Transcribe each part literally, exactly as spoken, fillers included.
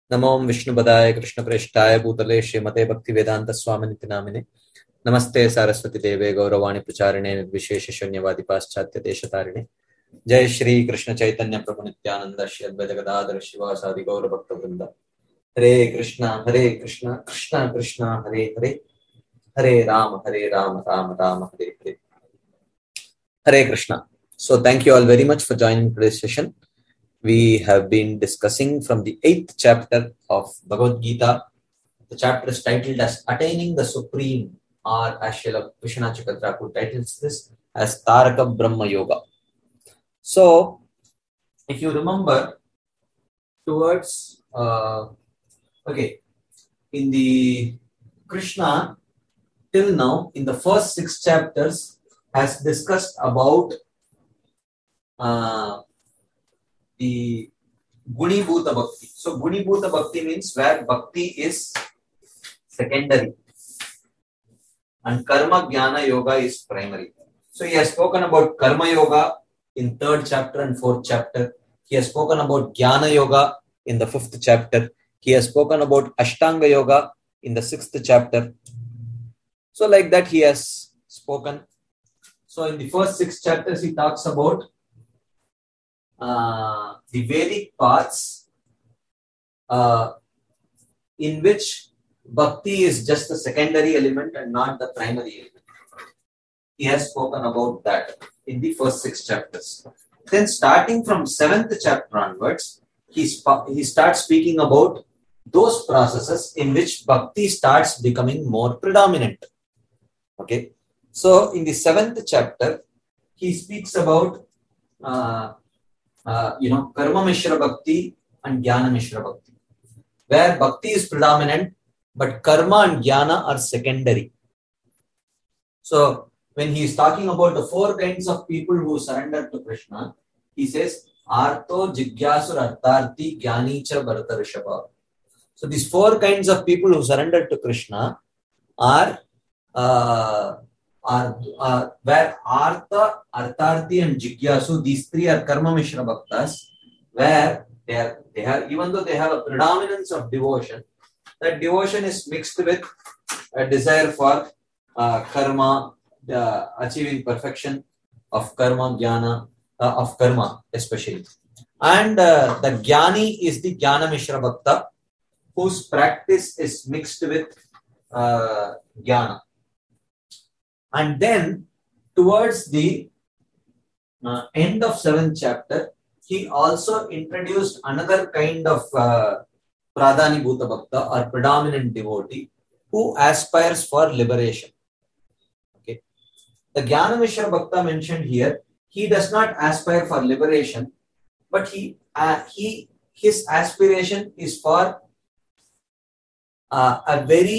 नमो विष्णुपदाय कृष्णप्रेष्ठाय भूतले श्रीमते भक्तिवेदांत स्वामिनिति नामिने नमस्ते सारस्वती देवे गौरवाणी प्रचारिणे निर्विशेष शून्यवादी पाश्चात्य देशतारिणे जय श्री कृष्ण चैतन्य प्रभु नित्यानंद श्री अद्वैत गदाधर शिवासादि गौर भक्त वृंद हरे कृष्णा हरे कृष्णा कृष्णा कृष्णा हरे हरे हरे राम हरे Ram Ram Ram Hare Hare Hare Krishna. So thank you all very much for joining today's session. We have been discussing from the eighth chapter of Bhagavad Gita. The chapter is titled as Attaining the Supreme, or as Srila Vishwanath Chakravarti titles this as Taraka Brahma Yoga. So, if you remember, towards, uh, okay, in the Krishna, till now, in the first six chapters, has discussed about uh, the Gunibhuta Bhakti. So, Gunibhuta Bhakti means where Bhakti is secondary and Karma Jnana Yoga is primary. So, he has spoken about Karma Yoga in third chapter and fourth chapter. He has spoken about Jnana Yoga in the fifth chapter. He has spoken about Ashtanga Yoga in the sixth chapter. So, like that, he has spoken. So, in the first six chapters, he talks about uh, the Vedic paths uh, in which Bhakti is just the secondary element and not the primary element. He has spoken about that in the first six chapters. Then, starting from seventh chapter onwards, he, sp- he starts speaking about those processes in which Bhakti starts becoming more predominant. Okay. So, in the seventh chapter, he speaks about, uh, uh, you know, Karma Mishra Bhakti and Jnana Mishra Bhakti, where Bhakti is predominant, but Karma and Jnana are secondary. So, when he is talking about the four kinds of people who surrender to Krishna, he says, Artho, Jigyasur, Artharthi, Jnanicha, Bharata, Rishabha. So, these four kinds of people who surrender to Krishna are Uh, are, uh, where Artha, Artharthi and Jigyasu, these three are Karma Mishra Bhaktas, where they are, they have, even though they have a predominance of devotion, that devotion is mixed with a desire for uh, karma, uh, achieving perfection of karma, jnana, uh, of karma especially. And uh, the Jnani is the Jnana Mishra Bhakta, whose practice is mixed with uh, jnana. And then, towards the uh, end of seventh chapter, he also introduced another kind of uh, Pradhani Bhuta Bhakta or predominant devotee who aspires for liberation. Okay. The Jnana Mishra Bhakta mentioned here, he does not aspire for liberation, but he, uh, he his aspiration is for uh, a very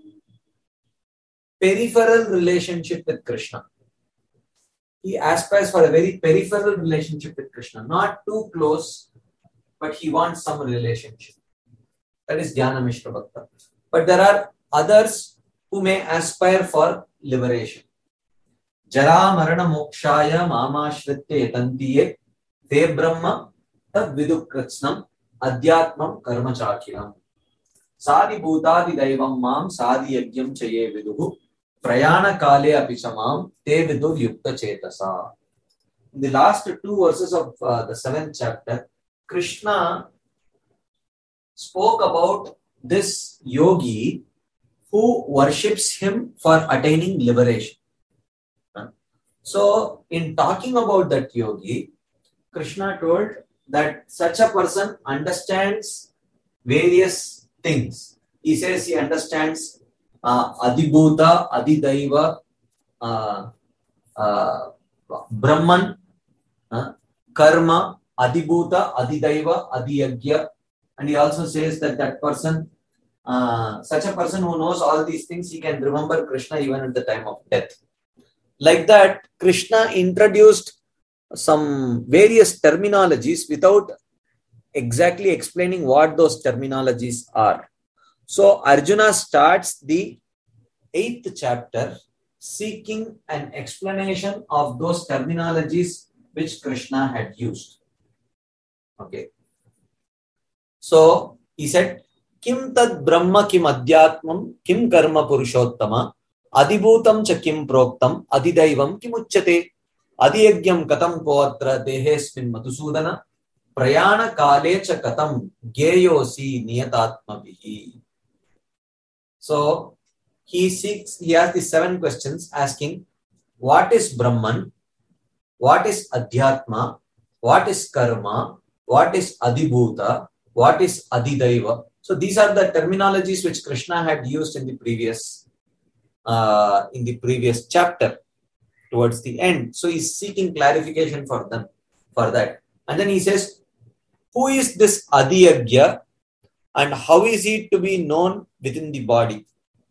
peripheral relationship with Krishna. He aspires for a very peripheral relationship with Krishna, not too close, but he wants some relationship. That is Jnana Mishra Bhakta. But there are others who may aspire for liberation. Jara Marana Mokshaya Mamashritya Yatantiye Te Brahma Tad Vidukritsnam Adhyatmam Karma Chakiram Sadi Bhutadi Daivam Mam Sadi Yagyam Chaye Viduhu Prayana Kale Apichamam Te Vidur Yukta Chetasa. In the last two verses of uh, the seventh chapter, Krishna spoke about this yogi who worships him for attaining liberation. So, in talking about that yogi, Krishna told that such a person understands various things. He says he understands Uh, Adibhuta, Adidaiva, uh, uh, Brahman, uh, Karma, Adibhuta, Adidaiva, Adiyagya, and he also says that that person, uh, such a person who knows all these things, he can remember Krishna even at the time of death. Like that, Krishna introduced some various terminologies without exactly explaining what those terminologies are. So, Arjuna starts the eighth chapter seeking an explanation of those terminologies which Krishna had used. Okay. So, he said, Kim tad brahma kim adhyatmam kim karma purushottama adibhutam cha kim proktam adidaivam kim uchyate adiyagyam katam poatra dehesmin madhusudana prayana kale cha katam geyosi niyatatma bihi. So he seeks, he has these seven questions asking, what is Brahman? What is Adhyatma? What is Karma? What is Adibhuta? What is Adidaiva? So these are the terminologies which Krishna had used in the previous uh, in the previous chapter towards the end. So he's seeking clarification for them for that. And then he says, who is this Adiyagya and how is he to be known within the body?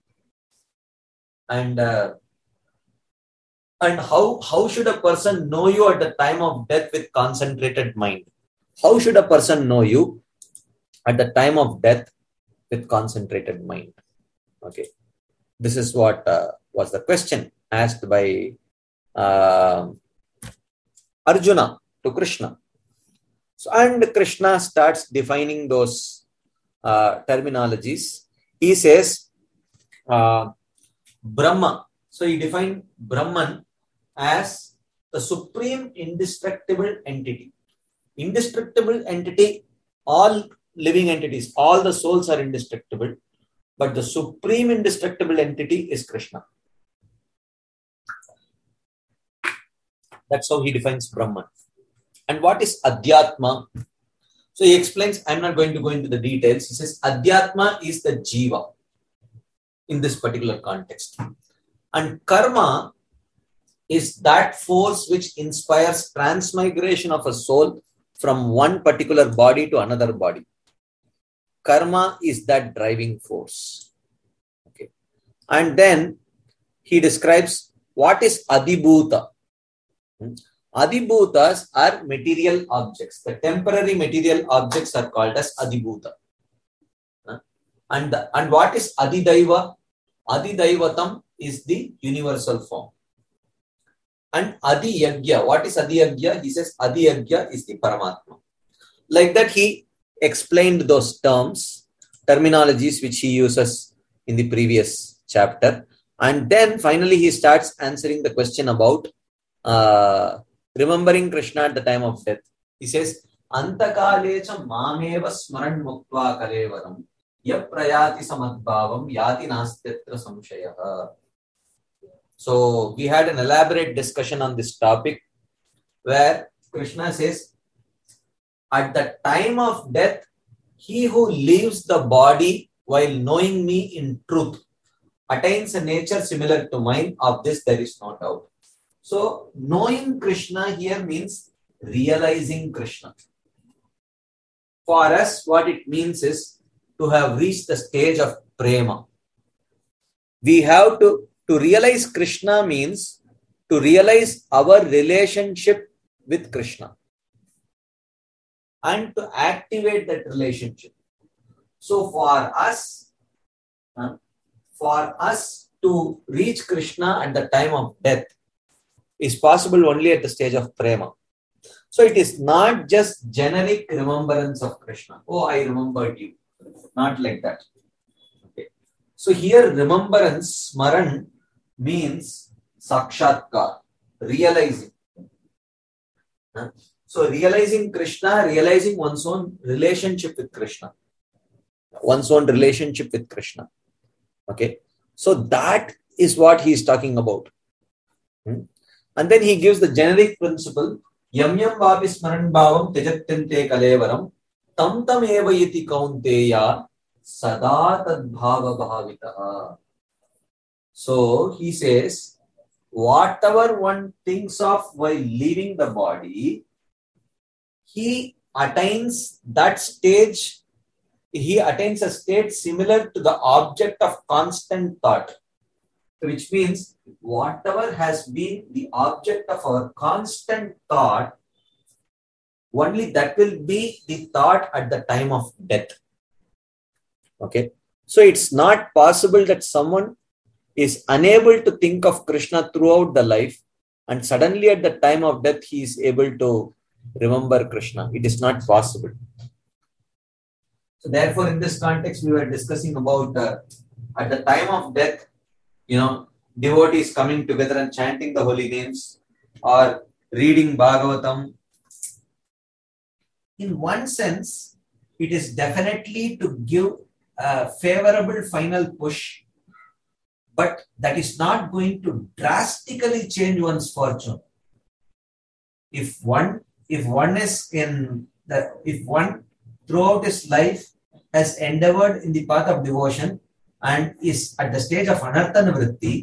And uh, and how, how should a person know you at the time of death with concentrated mind? How should a person know you at the time of death with concentrated mind? Okay. This is what uh, was the question asked by uh, Arjuna to Krishna. So, and Krishna starts defining those uh, terminologies. He says, uh, Brahma. So he defined Brahman as the supreme indestructible entity. Indestructible entity, all living entities, all the souls are indestructible, but the supreme indestructible entity is Krishna. That's how he defines Brahman. And what is Adhyatma? So he explains, I'm not going to go into the details. He says, Adhyatma is the Jiva in this particular context. And Karma is that force which inspires transmigration of a soul from one particular body to another body. Karma is that driving force. Okay. And then he describes what is Adibhuta. Adibhutas are material objects. The temporary material objects are called as Adibhuta. And, the, and what is Adidaiva? Adidaivatam is the universal form. And Adiyagya, what is Adiyagya? He says Adiyagya is the Paramatma. Like that, he explained those terms, terminologies which he uses in the previous chapter. And then finally he starts answering the question about uh, remembering Krishna at the time of death. He says, Antakalecha mameva smaran muktva kalevaram yaprayati samadbhavam yati nastyatra samshayaha. So we had an elaborate discussion on this topic where Krishna says, at the time of death, he who leaves the body while knowing me in truth attains a nature similar to mine. Of this there is no doubt. So knowing Krishna here means realizing Krishna. For us, what it means is to have reached the stage of prema. We have to To realize Krishna means to realize our relationship with Krishna and to activate that relationship. So for us, uh, for us to reach Krishna at the time of death is possible only at the stage of prema. So it is not just generic remembrance of Krishna. Oh, I remembered you. Not like that. Okay. So here remembrance, smaran, means sakshatkar, realizing. So realizing Krishna, realizing one's own relationship with Krishna. One's own relationship with Krishna. Okay. So that is what he is talking about. And then he gives the generic principle, yam yam vapi smaran bhavam tejatyante kalevaram tam tam eva iti kaunteya sada tad bhava bhavitaha. So he says, whatever one thinks of while leaving the body, he attains that stage, he attains a state similar to the object of constant thought, which means whatever has been the object of our constant thought, only that will be the thought at the time of death. Okay. So it's not possible that someone is unable to think of Krishna throughout the life and suddenly at the time of death he is able to remember Krishna. It is not possible. So therefore, in this context, we were discussing about uh, at the time of death, you know, devotees coming together and chanting the holy names or reading Bhagavatam. In one sense, it is definitely to give a favorable final push, but that is not going to drastically change one's fortune. If one, if one is in the, if one throughout his life has endeavored in the path of devotion and is at the stage of anartha nivritti,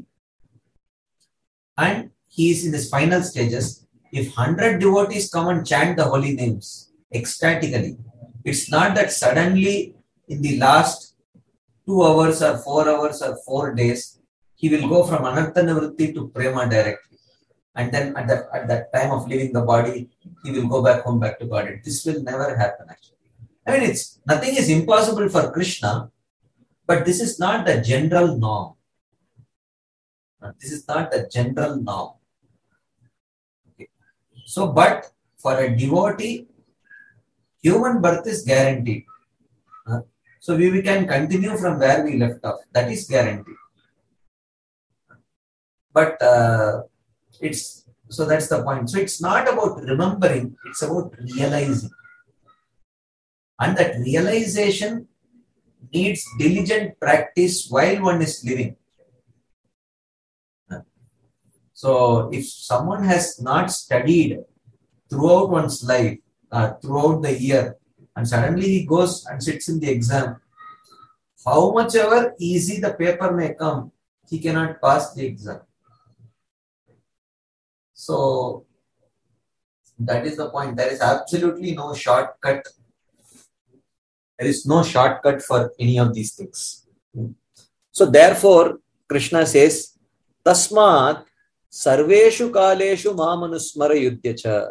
and he is in his final stages, if hundred devotees come and chant the holy names ecstatically, it's not that suddenly in the last two hours or four hours or four days, he will go from anartha nivritti to prema directly. And then at that, at that time of leaving the body, he will go back home, back to God. This will never happen actually. I mean, it's nothing is impossible for Krishna, but this is not the general norm. This is not the general norm. Okay. So, but for a devotee, human birth is guaranteed. Uh, so we, we can continue from where we left off. That is guaranteed. But uh, it's so that's the point. So it's not about remembering, it's about realizing. And that realization needs diligent practice while one is living. So if someone has not studied throughout one's life, uh, throughout the year, and suddenly he goes and sits in the exam, how much ever easy the paper may come, he cannot pass the exam. So that is the point. There is absolutely no shortcut. There is no shortcut for any of these things. So therefore, Krishna says, Tasmat sarveshu kaleshu mamanusmara yudhyacha.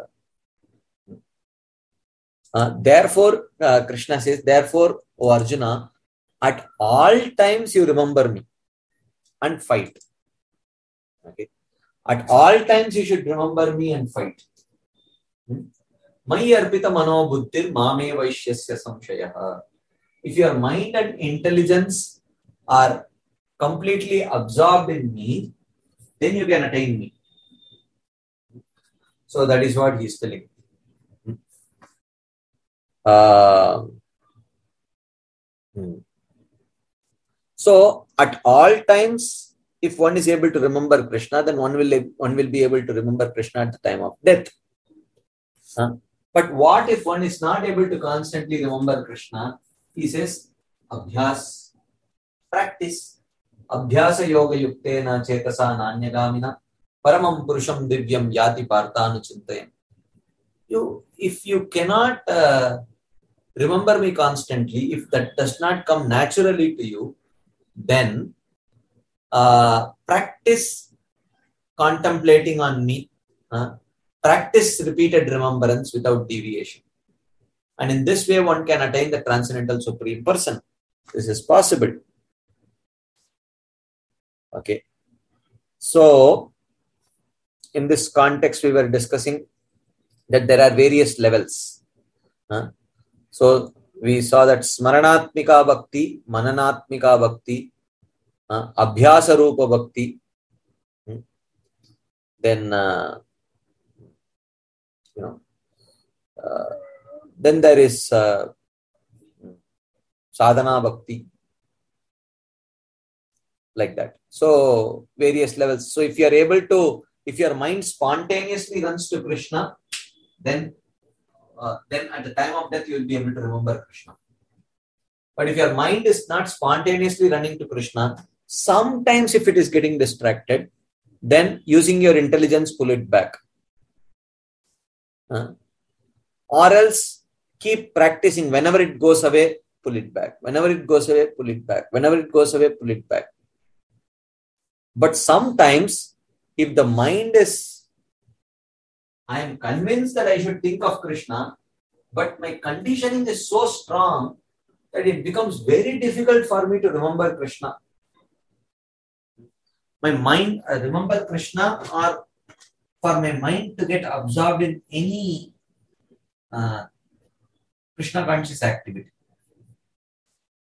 Uh, therefore, uh, Krishna says, therefore, O Arjuna, at all times you remember me and fight. Okay. At all times you should remember me and fight. Mai arpita mano buddhir mame vaishyasya samshayaha. If your mind and intelligence are completely absorbed in me, then you can attain me. So that is what he is telling. Uh, hmm. So at all times, if one is able to remember Krishna, then one will one will be able to remember Krishna at the time of death. Huh? But what if one is not able to constantly remember Krishna? He says, Abhyas, practice. Abhyasa yoga yuktena chetasa nanyagamina paramam purusham divyam yati partanu chintayam. You, if you cannot uh, remember me constantly, if that does not come naturally to you, then uh, practice contemplating on me. Uh, practice repeated remembrance without deviation. And in this way, one can attain the transcendental supreme person. This is possible. Okay. So, in this context, we were discussing that there are various levels. Huh? So, we saw that Smaranatmika Bhakti, Mananatmika Bhakti, uh, Abhyasa Rupa Bhakti, hmm? then, uh, you know, uh, then there is uh, Sadhana Bhakti, like that. So, various levels. So, if you are able to, if your mind spontaneously runs to Krishna, then uh, then at the time of death, you will be able to remember Krishna. But if your mind is not spontaneously running to Krishna, sometimes if it is getting distracted, then using your intelligence, pull it back. Uh, or else keep practicing. Whenever it goes away, pull it back. Whenever it goes away, pull it back. Whenever it goes away, pull it back. But sometimes, if the mind is, I am convinced that I should think of Krishna, but my conditioning is so strong that it becomes very difficult for me to remember Krishna. My mind, I remember Krishna, or for my mind to get absorbed in any uh, Krishna conscious activity.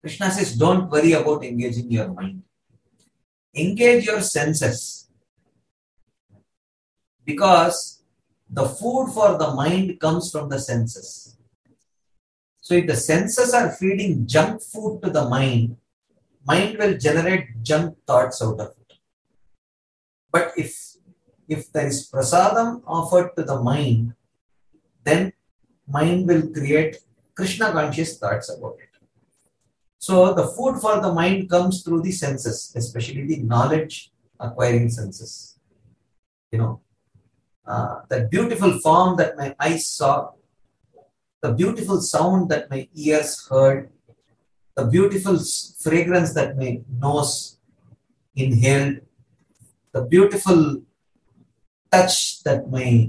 Krishna says, don't worry about engaging your mind. Engage your senses. Because the food for the mind comes from the senses. So if the senses are feeding junk food to the mind, mind will generate junk thoughts out of it. But if, if there is prasadam offered to the mind, then mind will create Krishna conscious thoughts about it. So the food for the mind comes through the senses, especially the knowledge acquiring senses. You know, uh, the beautiful form that my eyes saw, the beautiful sound that my ears heard, the beautiful fragrance that my nose inhaled, the beautiful touch that my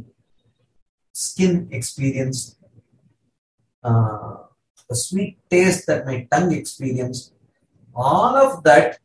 skin experienced, uh, the sweet taste that my tongue experienced, all of that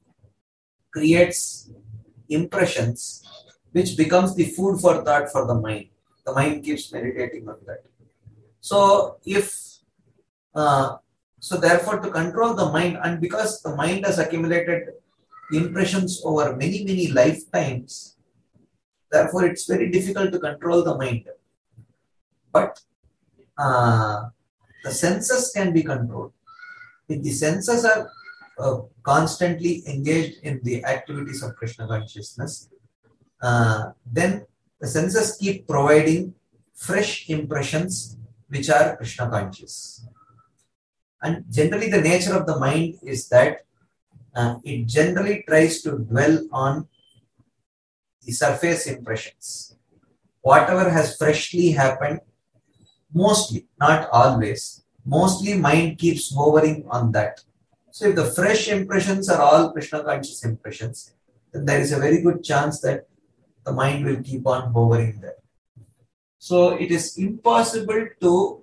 creates impressions which becomes the food for thought for the mind. The mind keeps meditating on that. So if, uh, so therefore to control the mind, and because the mind has accumulated impressions over many, many lifetimes, therefore it's very difficult to control the mind. But uh, the senses can be controlled. If the senses are uh, constantly engaged in the activities of Krishna consciousness, uh, then the senses keep providing fresh impressions which are Krishna conscious. And generally the nature of the mind is that uh, it generally tries to dwell on the surface impressions. Whatever has freshly happened, mostly, not always, mostly mind keeps hovering on that. So if the fresh impressions are all Krishna conscious impressions, then there is a very good chance that the mind will keep on hovering there. So it is impossible to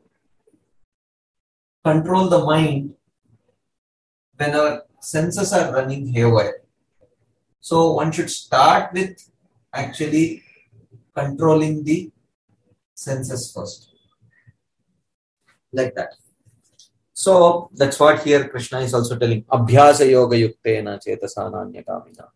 control the mind when our senses are running haywire. So one should start with actually controlling the senses first. Like that. So that's what here Krishna is also telling. Abhyasa yoga yuktena chetasana kamina.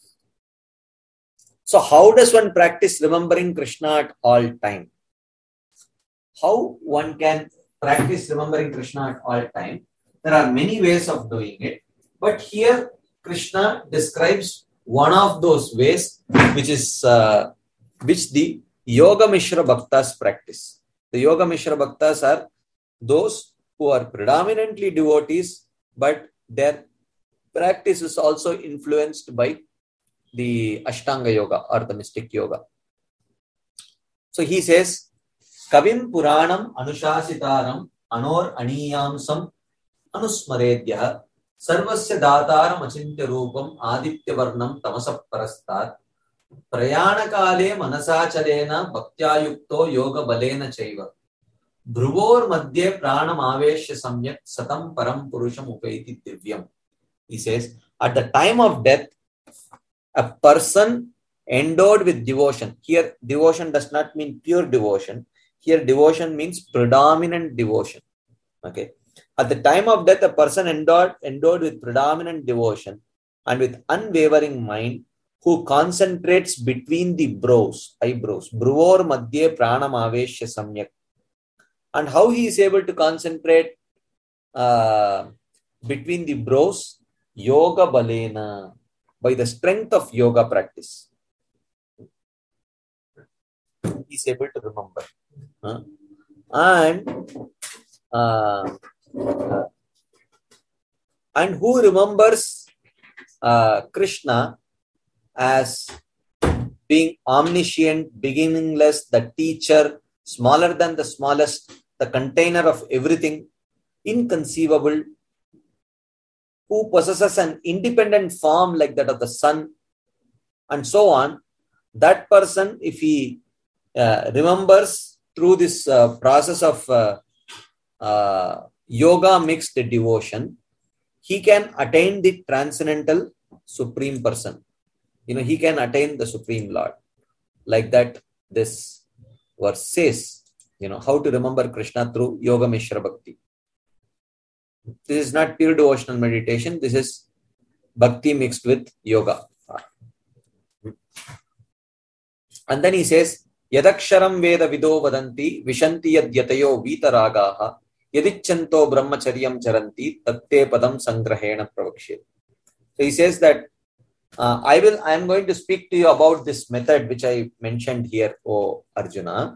So how does one practice remembering Krishna at all time? How one can practice remembering Krishna at all time? There are many ways of doing it. But here Krishna describes one of those ways, which is uh, which the Yoga Mishra Bhaktas practice. The Yoga Mishra Bhaktas are those who are predominantly devotees, but their practice is also influenced by the Ashtanga Yoga or the mystic yoga. So he says, Kavim Puranam Anushasitaram Anor Aniyamsam Anusmaredya Sarvasya Dataram Achintya Rupam Aditya Varnam Tamasa Parastat Prayanakale Manasacharena Bhaktya Yoga Balena Chaiva Dhruvor Madhye Pranam Aveshya Samyak Satam Param Purusham Upaiti Divyam. He says, at the time of death, a person endowed with devotion. Here, devotion does not mean pure devotion. Here, devotion means predominant devotion. Okay. At the time of death, a person endowed, endowed with predominant devotion and with unwavering mind, who concentrates between the brows, eyebrows. Bruvor Madhye Pranam Aveshya Samyak. And how he is able to concentrate uh, between the brows? Yoga Balena. By the strength of yoga practice, he is able to remember. Uh, and uh, uh, and who remembers uh, Krishna as being omniscient, beginningless, the teacher, smaller than the smallest, the container of everything, inconceivable, who possesses an independent form like that of the sun, and so on. That person, if he uh, remembers through this uh, process of uh, uh, yoga mixed devotion, he can attain the transcendental supreme person. You know, he can attain the supreme Lord. Like that, this verse says, you know, how to remember Krishna through Yoga Mishra Bhakti. This is not pure devotional meditation. This is bhakti mixed with yoga. And then he says, Yadaksharam Veda Vido Vadanti Vishanti Yadyatayo Vitaragaha Yadichanto Brahmacharyam Charanti Tatte Padam Sangrahena Pravakshe. So he says that uh, I will I am going to speak to you about this method which I mentioned here, O Arjuna.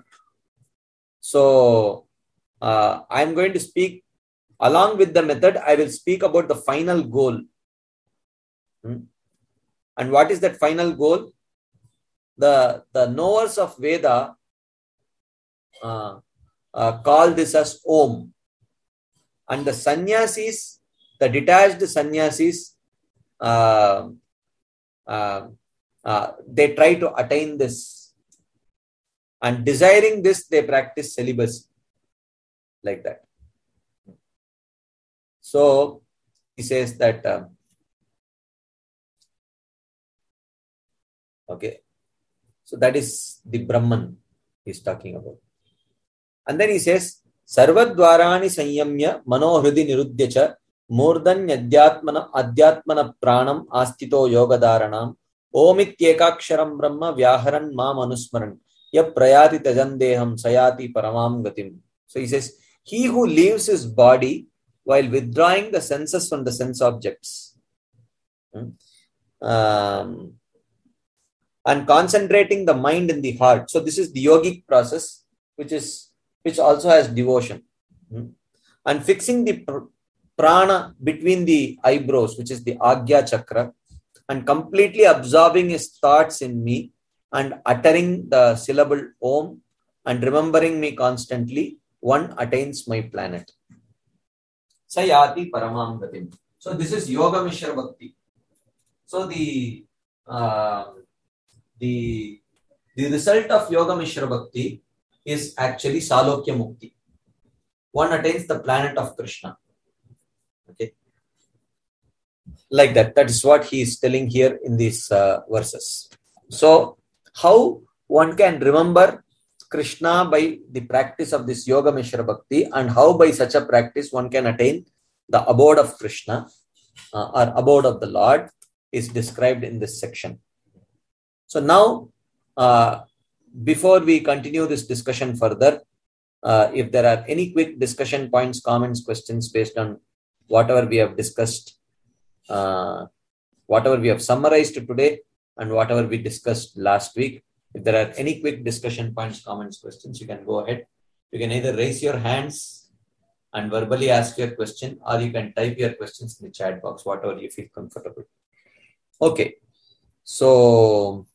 So uh, I am going to speak along with the method. I will speak about the final goal. Hmm? And what is that final goal? The, the knowers of Veda uh, uh, call this as Om. And the sannyasis, the detached sannyasis, uh, uh, uh, they try to attain this. And desiring this, they practice celibacy. Like that. So, he says that, uh, okay. So that is the Brahman he's talking about. And then he says, Sarvadvarani sanyamya manohridi nirudhyacha murdan yadhyatmana adhyatmana pranam astito yogadharanam omityekaksharam brahma vyaharan mam anusmaran ya prayati tajandeham sayati paramam gatim. So he says, he who leaves his body while withdrawing the senses from the sense objects. Um, and concentrating the mind in the heart. So this is the yogic process, which is which also has devotion. Hmm? And fixing the pr- prana between the eyebrows, which is the Agya Chakra, and completely absorbing his thoughts in me and uttering the syllable Om and remembering me constantly, one attains my planet. Sayati Paramam Gatim. So this is Yoga Mishra Bhakti. So the uh, The, the result of Yoga Mishra Bhakti is actually Salokya Mukti. One attains the planet of Krishna. Okay. Like that. That is what he is telling here in these uh, verses. So, how one can remember Krishna by the practice of this Yoga Mishra Bhakti, and how by such a practice one can attain the abode of Krishna uh, or abode of the Lord is described in this section. So now, uh, before we continue this discussion further, uh, if there are any quick discussion points, comments, questions based on whatever we have discussed, uh, whatever we have summarized today and whatever we discussed last week, if there are any quick discussion points, comments, questions, you can go ahead. You can either raise your hands and verbally ask your question, or you can type your questions in the chat box, whatever you feel comfortable. Okay. So,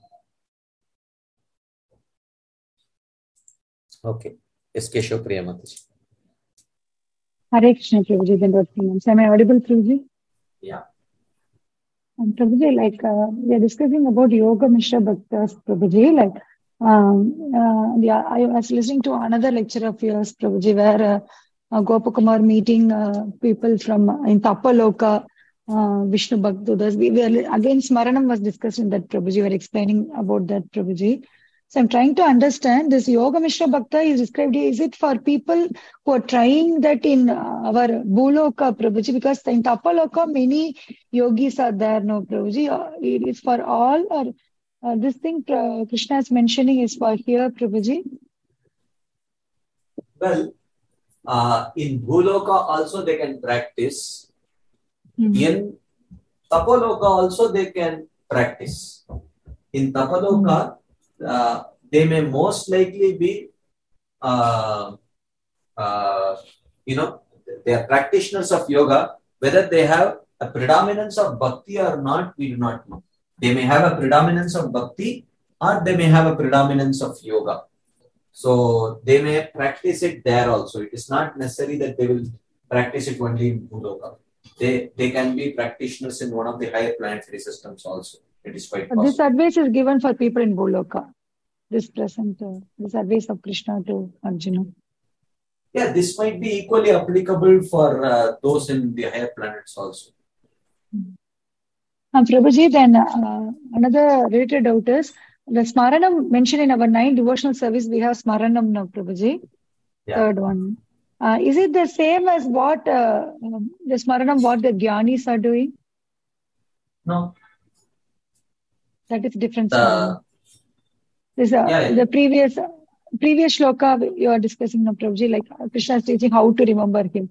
okay. Yes, Keshav Priya Mataji. Hare Krishna, Prabhuji. Am I audible, Prabhuji? Yeah. And Prabhuji, like, uh, we are discussing about Yoga Mishra Bhaktas, Prabhuji. Like, um, uh, yeah, I was listening to another lecture of yours, Prabhuji, where uh, uh, Gopakumar meeting uh, people from uh, in Tapaloka, uh, Vishnu Bhaktudas. We, we are, again, Smaranam was discussed in that, Prabhuji. We were explaining about that, Prabhuji. So I'm trying to understand this Yoga Mishra Bhakta is described here. Is it for people who are trying that in our Bhuloka, Prabhuji? Because in Tapaloka, many yogis are there, no, Prabhuji? It is for all, or uh, this thing uh, Krishna is mentioning is for here, Prabhuji? Well, uh, in Bhuloka also they can practice. Mm-hmm. In Tapaloka also they can practice. In Tapaloka, Uh, they may most likely be, uh, uh, you know, they are practitioners of yoga. Whether they have a predominance of bhakti or not, we do not know. They may have a predominance of bhakti, or they may have a predominance of yoga. So they may practice it there also. It is not necessary that they will practice it only in Bhuloka. They they can be practitioners in one of the higher planetary systems also. It is quite possible. This advice is given for people in Bhuloka. This present, uh, this advice of Krishna to Arjuna. Yeah, this might be equally applicable for uh, those in the higher planets also. And Prabhuji, then uh, another related doubt is, the Smaranam mentioned in our nine devotional service, we have Smaranam now, Prabhuji. Yeah. Third one. Uh, is it the same as what uh, um, the Smaranam, what the Gyanis are doing? No. That is different The, Smaranam. This, uh, yeah, yeah. the previous previous shloka you are discussing, no, Prabhuji, like uh, Krishna is teaching how to remember him.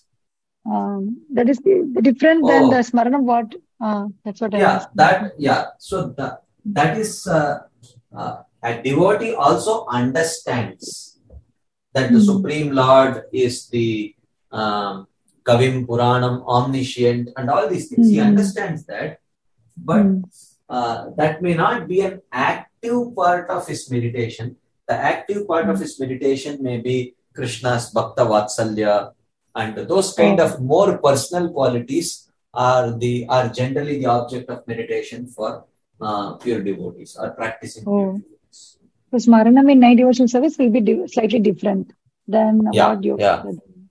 Um, that is the, the different than the Oh, Smaranam. What? Uh, that's what I'm yeah, asking. that, yeah. So the, that is, uh, uh, a devotee also understands that the Mm. Supreme Lord is the um, Kavim Puranam, omniscient, and all these things. He Mm. understands that, but Mm. uh, that may not be an active part of his meditation. The active part of his meditation may be Krishna's Bhakta Vatsalya, and those kind Oh. of more personal qualities are the are generally the object of meditation for uh, pure devotees or practicing Oh. pure devotees. So Smaranam in night devotional service will be di- slightly different than Yeah, what you. yeah.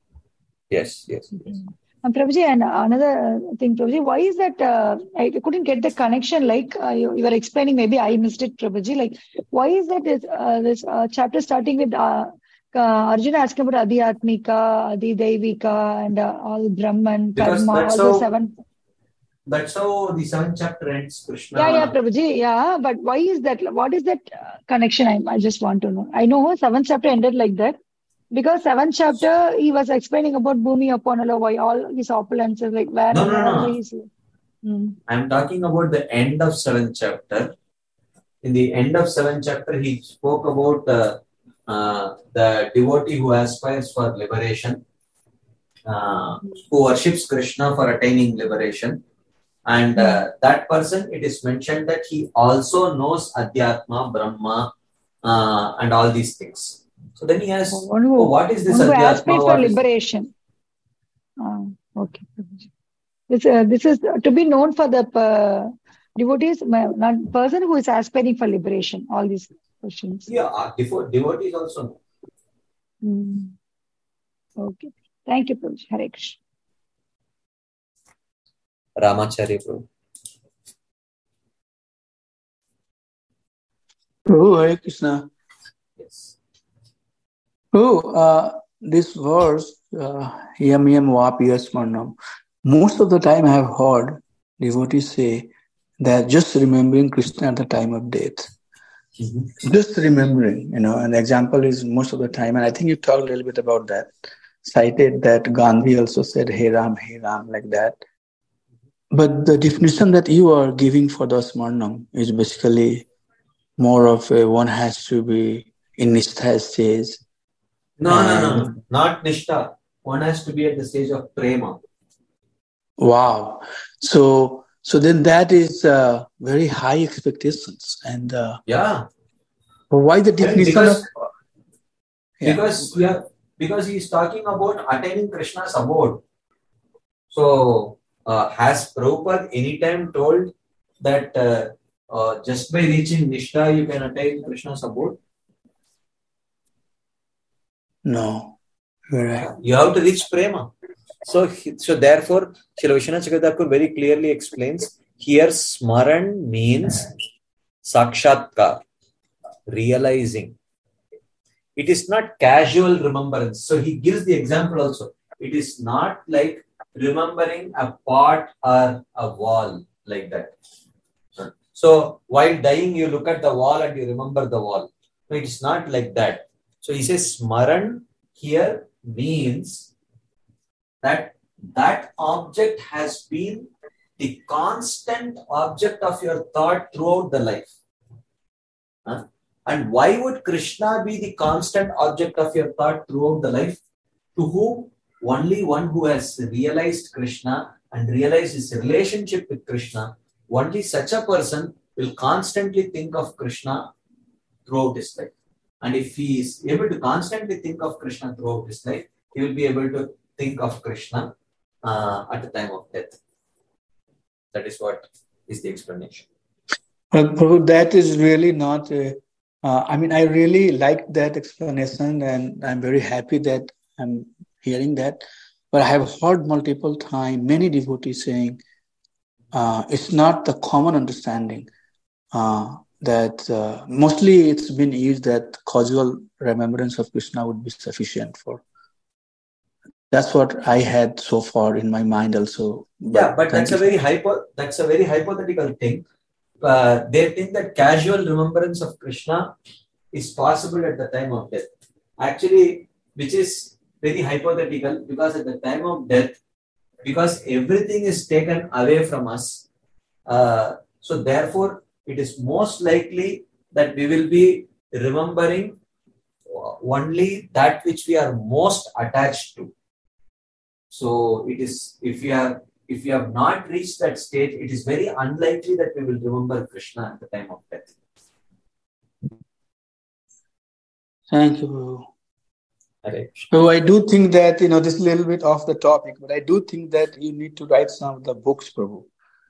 Yes, yes, yes. And Prabhuji, and another thing, Prabhuji, why is that uh, I couldn't get the connection? Like uh, you, you were explaining, maybe I missed it, Prabhuji. Like, why is that this, uh, this uh, chapter starting with uh, uh, Arjuna asking about Adhyatmika, Adhidaivika, and uh, all Brahman, Because Karma, that's all the how seven. that's how the seventh chapter ends. Krishna. Yeah, yeah, Prabhuji, yeah. But why is that? What is that uh, connection? I, I just want to know. I know seventh chapter ended like that. Because seventh chapter, he was explaining about Bhumi Apollo, why all his opulences, like where No, no, where no. he's. Hmm. I'm talking about the end of seventh chapter. In the end of seventh chapter, he spoke about uh, uh, the devotee who aspires for liberation, uh, who worships Krishna for attaining liberation. And uh, that person, it is mentioned that he also knows Adhyatma, Brahma, uh, and all these things. So then he has, One who, oh, what is this one who Adhyatma? aspires for What is liberation. Ah, okay. This, uh, this is to be known for the uh, devotees, not person who is aspiring for liberation. All these questions. Yeah, uh, devo- devotees also know. Hmm. Okay. Thank you, Prabhuji. Hare Krishna. Ramacharya Prabhu. Oh, Hare Krishna. Yes. Oh, uh, this verse, uh, Yam Yam Vapi Smarnam. Most of the time I have heard devotees say that just remembering Krishna at the time of death. Mm-hmm. Just remembering, you know, an example is most of the time, and I think you talked a little bit about that, cited that Gandhi also said, Hey Ram, Hey Ram, like that. But the definition that you are giving for the Smarnam is basically more of a one has to be in Nishtha stage. No, and no, no, no, not Nishtha. One has to be at the stage of Prema. Wow. So, so then that is uh, very high expectations. And uh, yeah. Why the definition because, of... Yeah. Because, yeah, because he is talking about attaining Krishna's abode. So, uh, has Prabhupada anytime told that uh, uh, just by reaching Nishtha, you can attain Krishna's abode? No. Right. You have to reach Prema. So, so therefore, Srila Vishwanath Chakravarti Thakur very clearly explains, here Smaran means Sakshatkar, realizing. It is not casual remembrance. So he gives the example also. It is not like remembering a pot or a wall like that. So while dying, you look at the wall and you remember the wall. No, it is not like that. So he says Smaran here means that that object has been the constant object of your thought throughout the life. Huh? And why would Krishna be the constant object of your thought throughout the life? To whom? Only one who has realized Krishna and realized his relationship with Krishna. Only such a person will constantly think of Krishna throughout his life. And if he is able to constantly think of Krishna throughout his life, he will be able to think of Krishna uh, at the time of death. That is what is the explanation. Well, Prabhu, that is really not a, uh, I mean, I really like that explanation and I'm very happy that I'm hearing that. But I have heard multiple times, many devotees saying, uh, it's not the common understanding uh, that uh, mostly it's been used that causal remembrance of Krishna would be sufficient for That's what I had so far in my mind also. But yeah, but that's you. a very hypo, that's a very hypothetical thing. Uh, they think that casual remembrance of Krishna is possible at the time of death. Actually, which is very hypothetical, because at the time of death, because everything is taken away from us, uh, so therefore it is most likely that we will be remembering only that which we are most attached to. So it is, if you have if you have not reached that stage, it is very unlikely that we will remember Krishna at the time of death. Thank you. Right. So I do think that, you know, this is a little bit off the topic, but I do think that you need to write some of the books, Prabhu.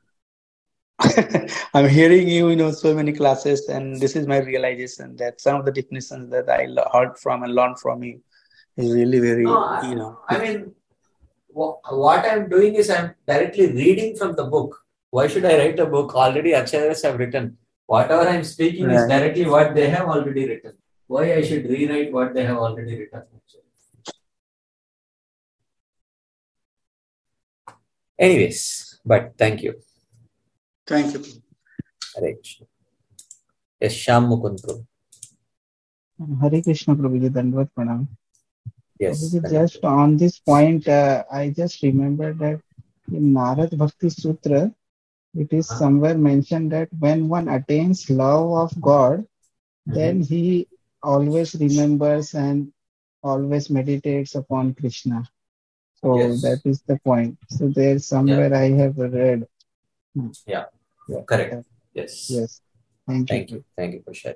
I'm hearing you, you know, so many classes, and this is my realization that some of the definitions that I heard from and learned from you is really very, no, I, you know. I mean, what I'm doing is I'm directly reading from the book. Why should I write a book? Already acharyas have written. Whatever I'm speaking right. is directly what they have already written. Why I should rewrite what they have already written? Anyways, but thank you. Thank you. Right. Yes, Shyam Mukund Prabhu. Hare Krishna Prabhuji, Dandvat Pranam. Yes. Just on this point, uh, I just remember that in Narad Bhakti Sutra, it is somewhere mentioned that when one attains love of God, mm-hmm. then he always remembers and always meditates upon Krishna. So yes. that is the point. So there somewhere yeah. I have read. Yeah, yeah. Correct. Uh, yes. Yes. Thank, Thank you. you. Thank you for sharing.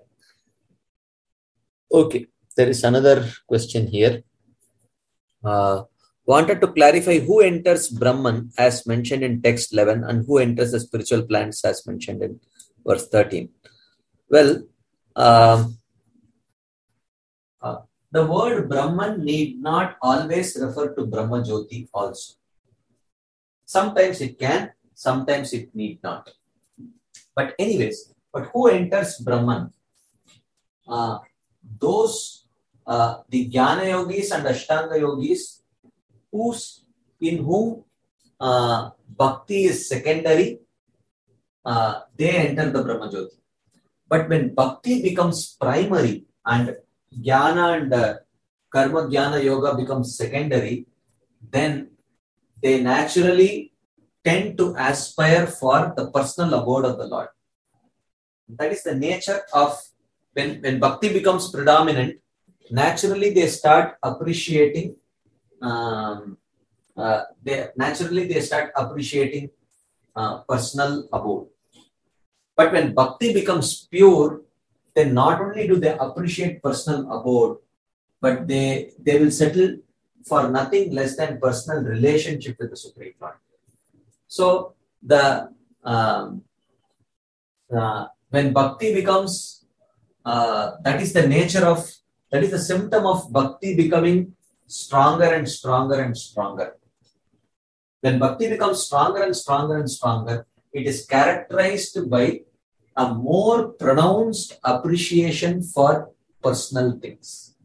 Okay. There is another question here. Uh, wanted to clarify who enters Brahman as mentioned in text eleven and who enters the spiritual plants as mentioned in verse thirteen. Well, um, uh, the word Brahman need not always refer to Brahma Jyoti also. Sometimes it can, sometimes it need not. But anyways, but who enters Brahman? Uh, those, uh, the Jnana Yogis and Ashtanga Yogis, whose, in whom uh, Bhakti is secondary, uh, they enter the Brahma Jyoti. But when Bhakti becomes primary and Jnana and uh, Karma Jnana Yoga becomes secondary, then they naturally tend to aspire for the personal abode of the Lord. That is the nature of, when, when Bhakti becomes predominant, naturally they start appreciating um, uh, they naturally they start appreciating uh, personal abode. But when Bhakti becomes pure, then not only do they appreciate personal abode, but they, they will settle for nothing less than personal relationship with the Supreme Lord. So, the um, uh, when Bhakti becomes, uh, that is the nature of, that is the symptom of Bhakti becoming stronger and stronger and stronger. When Bhakti becomes stronger and stronger and stronger, it is characterized by a more pronounced appreciation for personal things.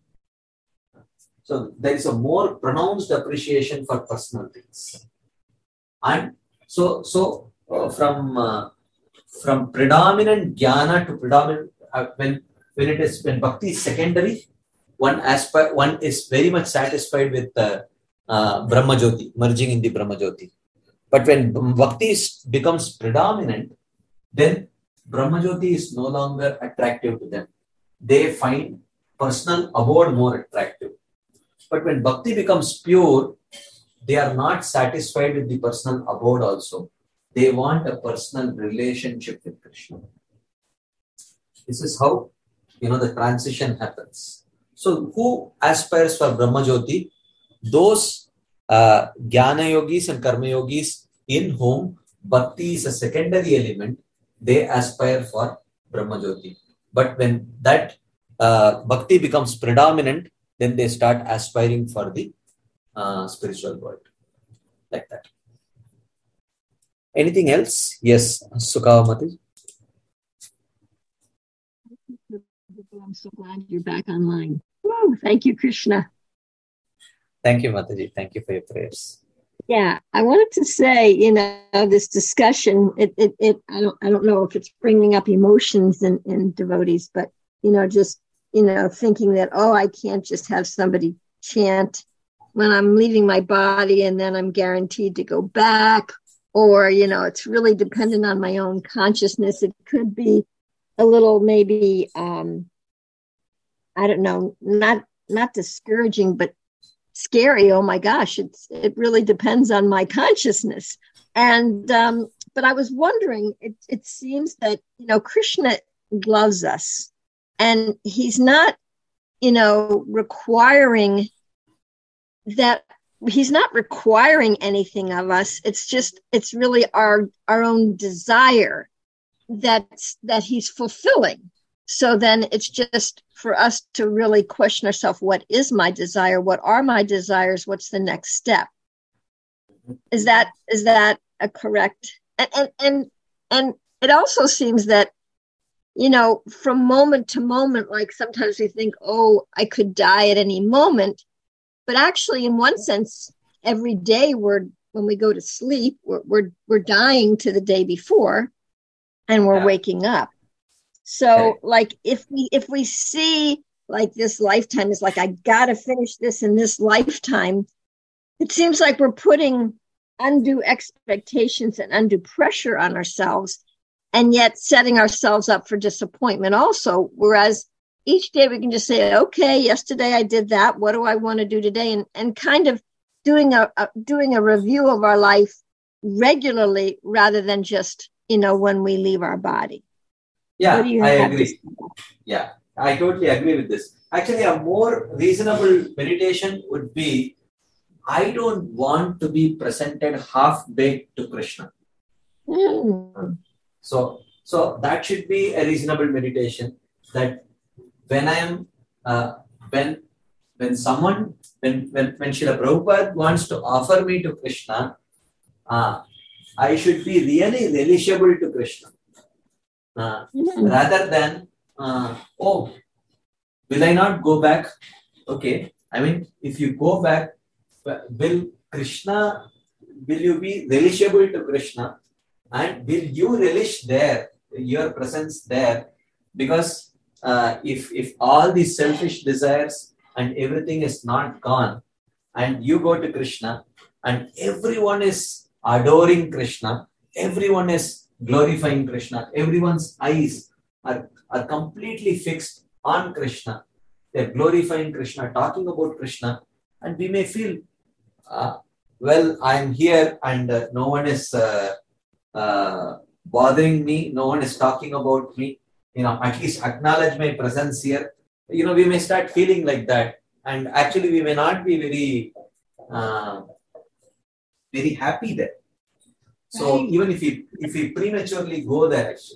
So there is a more pronounced appreciation for personal things. And so, so uh, from uh, from predominant jnana to predominant, uh, when when it is when Bhakti is secondary, one aspect one is very much satisfied with the uh, Brahma Jyoti, merging in the Brahma Jyoti. But when Bhakti is, becomes predominant, then Brahma Jyoti is no longer attractive to them. They find personal abode more attractive. But when Bhakti becomes pure, they are not satisfied with the personal abode also. They want a personal relationship with Krishna. This is how, you know, the transition happens. So who aspires for Brahma Jyoti? Those uh, Jnana Yogis and Karma Yogis in whom Bhakti is a secondary element, they aspire for Brahma Jyoti. But when that uh, Bhakti becomes predominant, then they start aspiring for the uh, spiritual world. Like that. Anything else? Yes, Sukhavamati. I'm so glad you're back online. Woo, thank you, Krishna. Thank you, Mataji. Thank you for your prayers. Yeah, I wanted to say, you know, this discussion, it, it, it I don't, I don't know if it's bringing up emotions in, in devotees, but, you know, just, you know, thinking that, oh, I can't just have somebody chant when I'm leaving my body and then I'm guaranteed to go back, or, you know, it's really dependent on my own consciousness. It could be a little, maybe, um, I don't know, not, not discouraging, but scary. Oh my gosh, it's it really depends on my consciousness. And um, but I was wondering, it, it seems that, you know, Krishna loves us, and he's not, you know, requiring that, he's not requiring anything of us. It's just, it's really our our own desire that's that he's fulfilling. So then it's just for us to really question ourselves, what is my desire? What are my desires? What's the next step? Is that is that a correct? And and and, and it also seems that, you know, from moment to moment, like sometimes we think, oh, I could die at any moment. But actually, in one sense, every day we're when we go to sleep, we're we're, we're dying to the day before, and we're Yeah. waking up. So, like, if we if we see like this lifetime is like, I gotta finish this in this lifetime, it seems like we're putting undue expectations and undue pressure on ourselves, and yet setting ourselves up for disappointment also. Whereas each day we can just say, okay, yesterday I did that. What do I want to do today? And and kind of doing a, a doing a review of our life regularly, rather than just, you know, when we leave our body. Yeah, What do you I have to agree. say about that? Yeah, I totally agree with this. Actually, a more reasonable meditation would be, I don't want to be presented half-baked to Krishna. Mm. So, so that should be a reasonable meditation. That when I am, uh, when when someone, when when when Srila Prabhupada wants to offer me to Krishna, uh, I should be really relishable to Krishna, uh, Mm. rather than, uh, oh, will I not go back? Okay, I mean, if you go back, will Krishna, will you be relishable to Krishna, and will you relish there, your presence there? Because uh, if if all these selfish desires and everything is not gone, and you go to Krishna, and everyone is adoring Krishna, everyone is glorifying Krishna, everyone's eyes are, are completely fixed on Krishna. They're glorifying Krishna, talking about Krishna, and we may feel, uh, well, I'm here and uh, no one is uh, uh, bothering me, no one is talking about me, you know, at least acknowledge my presence here. You know, we may start feeling like that, and actually we may not be very, uh, very happy there. So Right. even if we if we prematurely go there, actually,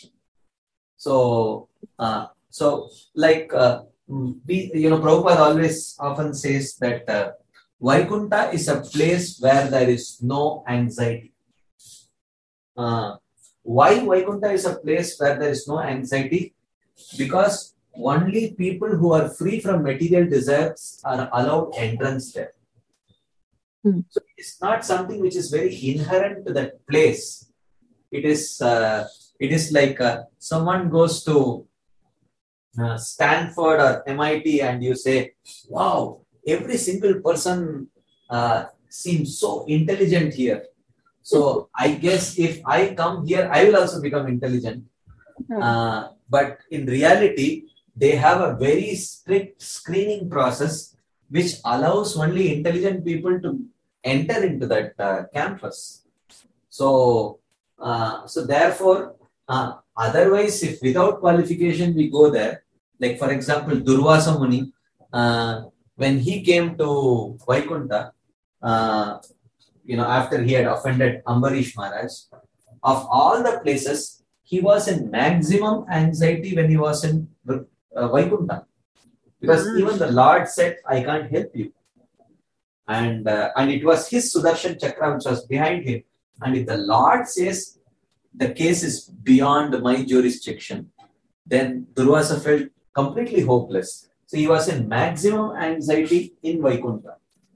so uh, so like uh, we, you know, Prabhupada always often says that uh, Vaikunta is a place where there is no anxiety. Uh, why Vaikunta is a place where there is no anxiety? Because only people who are free from material desires are allowed entrance there. Hmm. So it's not something which is very inherent to that place. It is uh, it is like uh, someone goes to uh, Stanford or M I T and you say, wow, every single person uh, seems so intelligent here. So I guess if I come here, I will also become intelligent. Uh, but in reality, they have a very strict screening process which allows only intelligent people to enter into that uh, campus. So, uh, so therefore, uh, otherwise, if without qualification we go there, like for example, Durvasa Muni, uh, when he came to Vaikunta, uh, you know, after he had offended Ambarish Maharaj, of all the places, he was in maximum anxiety when he was in uh, Vaikunta. Because Mhm. even the Lord said, I can't help you. And, uh, and it was his Sudarshan Chakra which was behind him. And if the Lord says, the case is beyond my jurisdiction, then Durvasa felt completely hopeless. So he was in maximum anxiety in Vaikunta.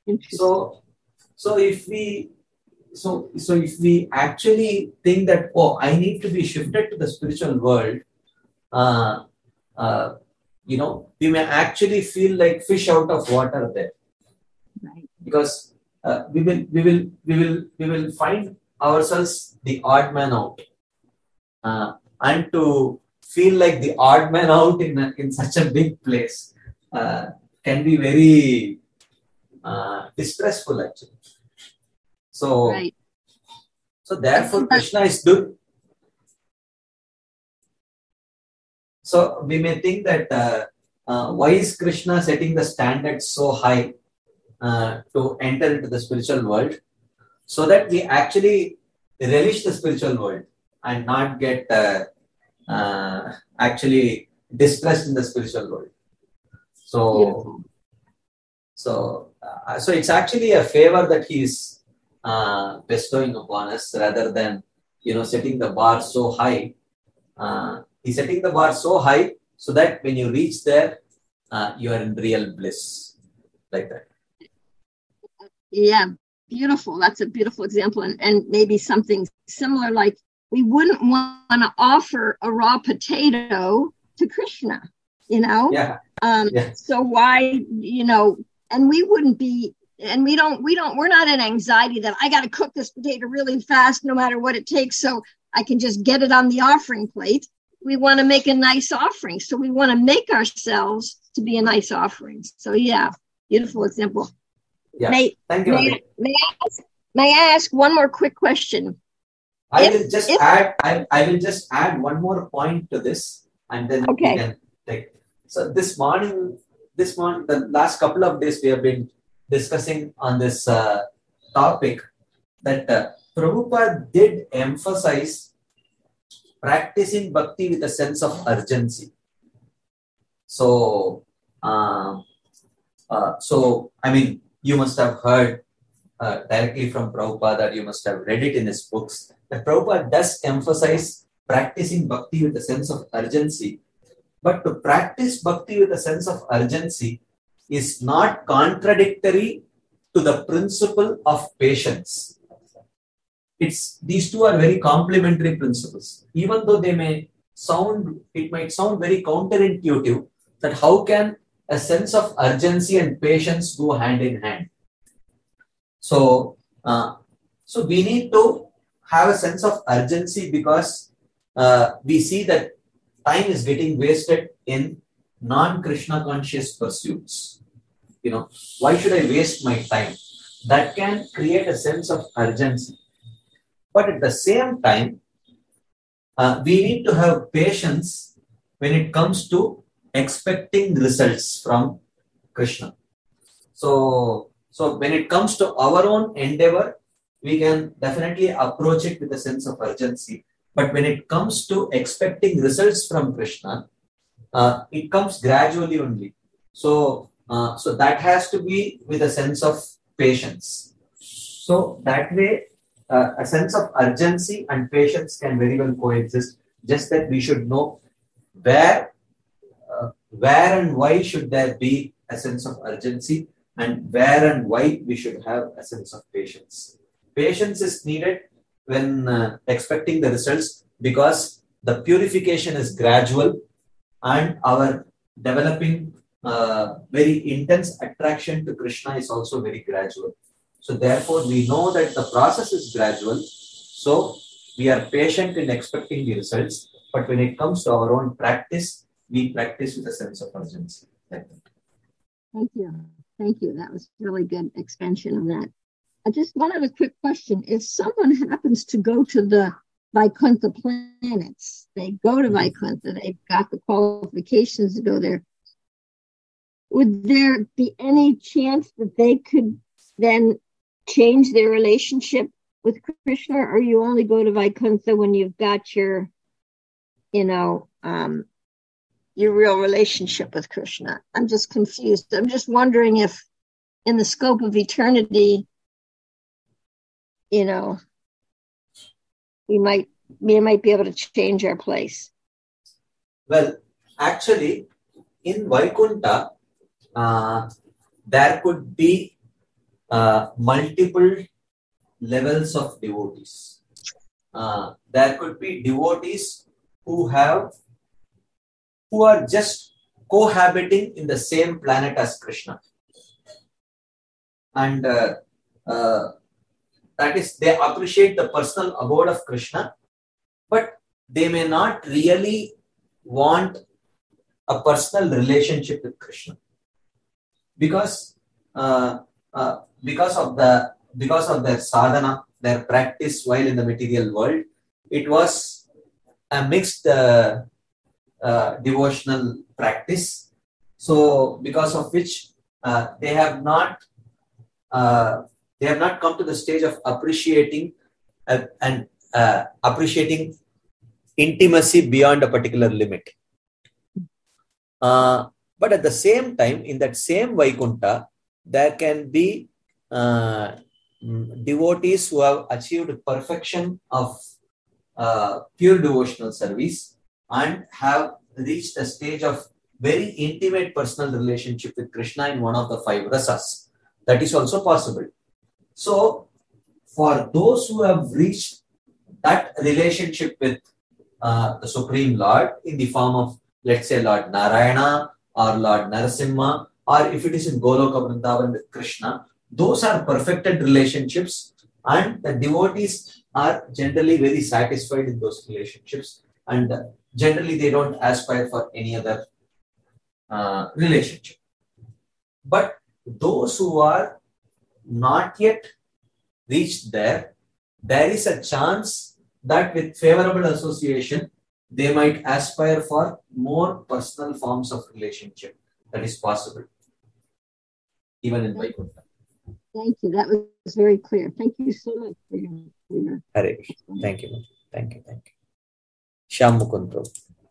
Interesting. So, so if we, so so if we actually think that, oh, I need to be shifted to the spiritual world, uh, uh, you know, we may actually feel like fish out of water there, Right. because uh, we will we will we will we will find ourselves the odd man out, uh, and to feel like the odd man out in a, in such a big place uh, can be very uh, distressful actually. So, Right. so therefore, Krishna is doing. So we may think that uh, uh, why is Krishna setting the standard so high uh, to enter into the spiritual world, so that we actually relish the spiritual world and not get uh, uh, actually distressed in the spiritual world. So, Beautiful. so, uh, so it's actually a favor that he is uh, bestowing upon us, rather than, you know, setting the bar so high. Uh, he's setting the bar so high so that when you reach there, uh, you are in real bliss, like that. Yeah, beautiful. That's a beautiful example. And, and maybe something similar, like we wouldn't want to offer a raw potato to Krishna, you know? Yeah. Um, yeah. So why, you know, and we wouldn't be, and we don't, we don't, we're not in anxiety that I got to cook this potato really fast, no matter what it takes, so I can just get it on the offering plate. We want to make a nice offering. So we want to make ourselves to be a nice offering. So yeah, beautiful example. Yeah. May, Thank you. May, may, I ask, may I ask one more quick question? I If- will just if- add. I, I will just add one more point to this, and then Okay. we can take. So this morning, this morning, the last couple of days, we have been discussing on this uh, topic that uh, Prabhupada did emphasize practicing bhakti with a sense of urgency. So, uh, uh, so I mean, you must have heard uh, directly from Prabhupada, that you must have read it in his books, that Prabhupada does emphasize practicing bhakti with a sense of urgency. But to practice bhakti with a sense of urgency is not contradictory to the principle of patience. It's, these two are very complementary principles. Even though they may sound, it might sound very counterintuitive, that how can a sense of urgency and patience go hand in hand? So, uh, so we need to have a sense of urgency, because uh, we see that time is getting wasted in non-Krishna conscious pursuits. You know, why should I waste my time? That can create a sense of urgency. But at the same time, uh, we need to have patience when it comes to expecting results from Krishna. So, so when it comes to our own endeavor, we can definitely approach it with a sense of urgency. But when it comes to expecting results from Krishna, uh, it comes gradually only. So, uh, so that has to be with a sense of patience. So that way, uh, a sense of urgency and patience can very well coexist. Just that we should know where, uh, where and why should there be a sense of urgency, and where and why we should have a sense of patience. Patience is needed when uh, expecting the results, because the purification is gradual and our developing uh, very intense attraction to Krishna is also very gradual. So therefore, we know that the process is gradual. So we are patient in expecting the results. But when it comes to our own practice, we practice with a sense of urgency. Thank you. Thank you. That was really good expansion of that. I just one other quick question. If someone happens to go to the Vaikuntha planets, they go to Vaikuntha, they've got the qualifications to go there, would there be any chance that they could then change their relationship with Krishna, or you only go to Vaikuntha when you've got your, you know, um, your real relationship with Krishna? I'm just confused. I'm just wondering if in the scope of eternity, you know, we might we might be able to change our place. Well, actually, in Vaikuntha, uh, there could be uh, multiple levels of devotees. Uh, there could be devotees who have who are just cohabiting in the same planet as Krishna, and uh, uh, that is, they appreciate the personal abode of Krishna, but they may not really want a personal relationship with Krishna because uh, uh, because of the because of their sadhana, their practice while in the material world. It was a mixed uh, uh, devotional practice. So, because of which uh, they have not uh, they have not come to the stage of appreciating uh, and uh, appreciating intimacy beyond a particular limit. Uh, but at the same time, in that same Vaikuntha, there can be uh, devotees who have achieved perfection of uh, pure devotional service and have reached a stage of very intimate personal relationship with Krishna in one of the five rasas. That is also possible. So, for those who have reached that relationship with uh, the Supreme Lord in the form of, let's say, Lord Narayana or Lord Narasimha, or if it is in Goloka Vrindavan with Krishna, those are perfected relationships, and the devotees are generally very satisfied in those relationships, and uh, generally they don't aspire for any other uh, relationship. But those who are not yet reached there, there is a chance that with favorable association, they might aspire for more personal forms of relationship. That is possible, even in Vaikuntha. Thank you. That was very clear. Thank you so much for your. For your Hare Krishna. Thank you. Thank you. Thank you. Shyam Mukund Prabhu.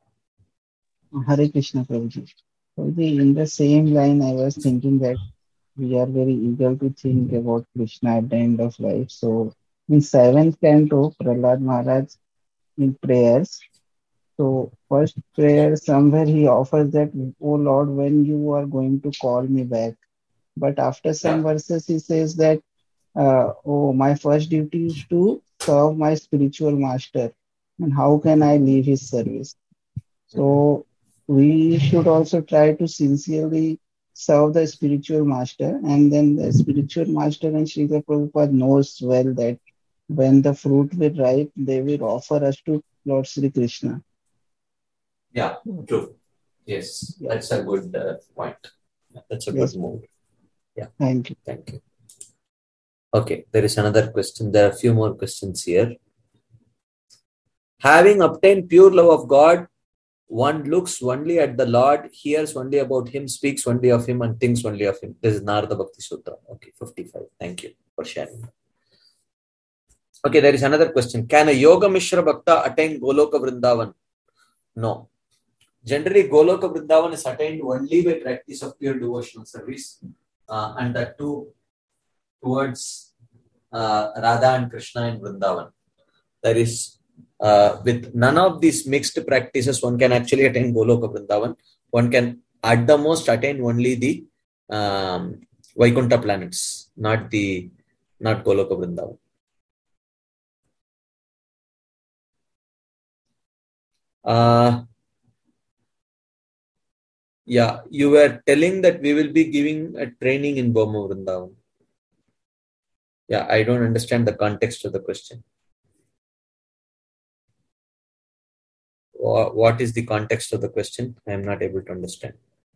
Hare Krishna Prabhuji. Prabhuji, in the same line, I was thinking that we are very eager to think about Krishna at the end of life. So, in seventh canto, Prahlad Maharaj in prayers. So, first prayer, somewhere he offers that, "Oh Lord, when you are going to call me back." But after some Yeah. verses, he says that, uh, "Oh, my first duty is to serve my spiritual master. And how can I leave his service?" So, we should also try to sincerely serve the spiritual master, and then the spiritual master and Srila Prabhupada knows well that when the fruit will ripe, they will offer us to Lord Sri Krishna. Yeah, true. Yes, that's a good uh, point. That's a Yes. good move. Yeah, Thank you. thank you. Okay, there is another question. There are a few more questions here. Having obtained pure love of God, one looks only at the Lord, hears only about Him, speaks only of Him, and thinks only of Him. This is Narada Bhakti Sutra. Okay, fifty-five. Thank you for sharing. Okay, there is another question. Can a Yoga Mishra Bhakta attain Goloka Vrindavan? No. Generally, Goloka Vrindavan is attained only by practice of pure devotional service, uh, and that too towards uh, Radha and Krishna in Vrindavan. There is Uh, with none of these mixed practices, one can actually attain Goloka Vrindavan. One can at the most attain only the um, Vaikuntha planets, not the not Goloka Vrindavan. Uh, yeah, you were telling that we will be giving a training in Bhoma Vrindavan. Yeah, I don't understand the context of the question. What is the context of the question? I am not able to understand.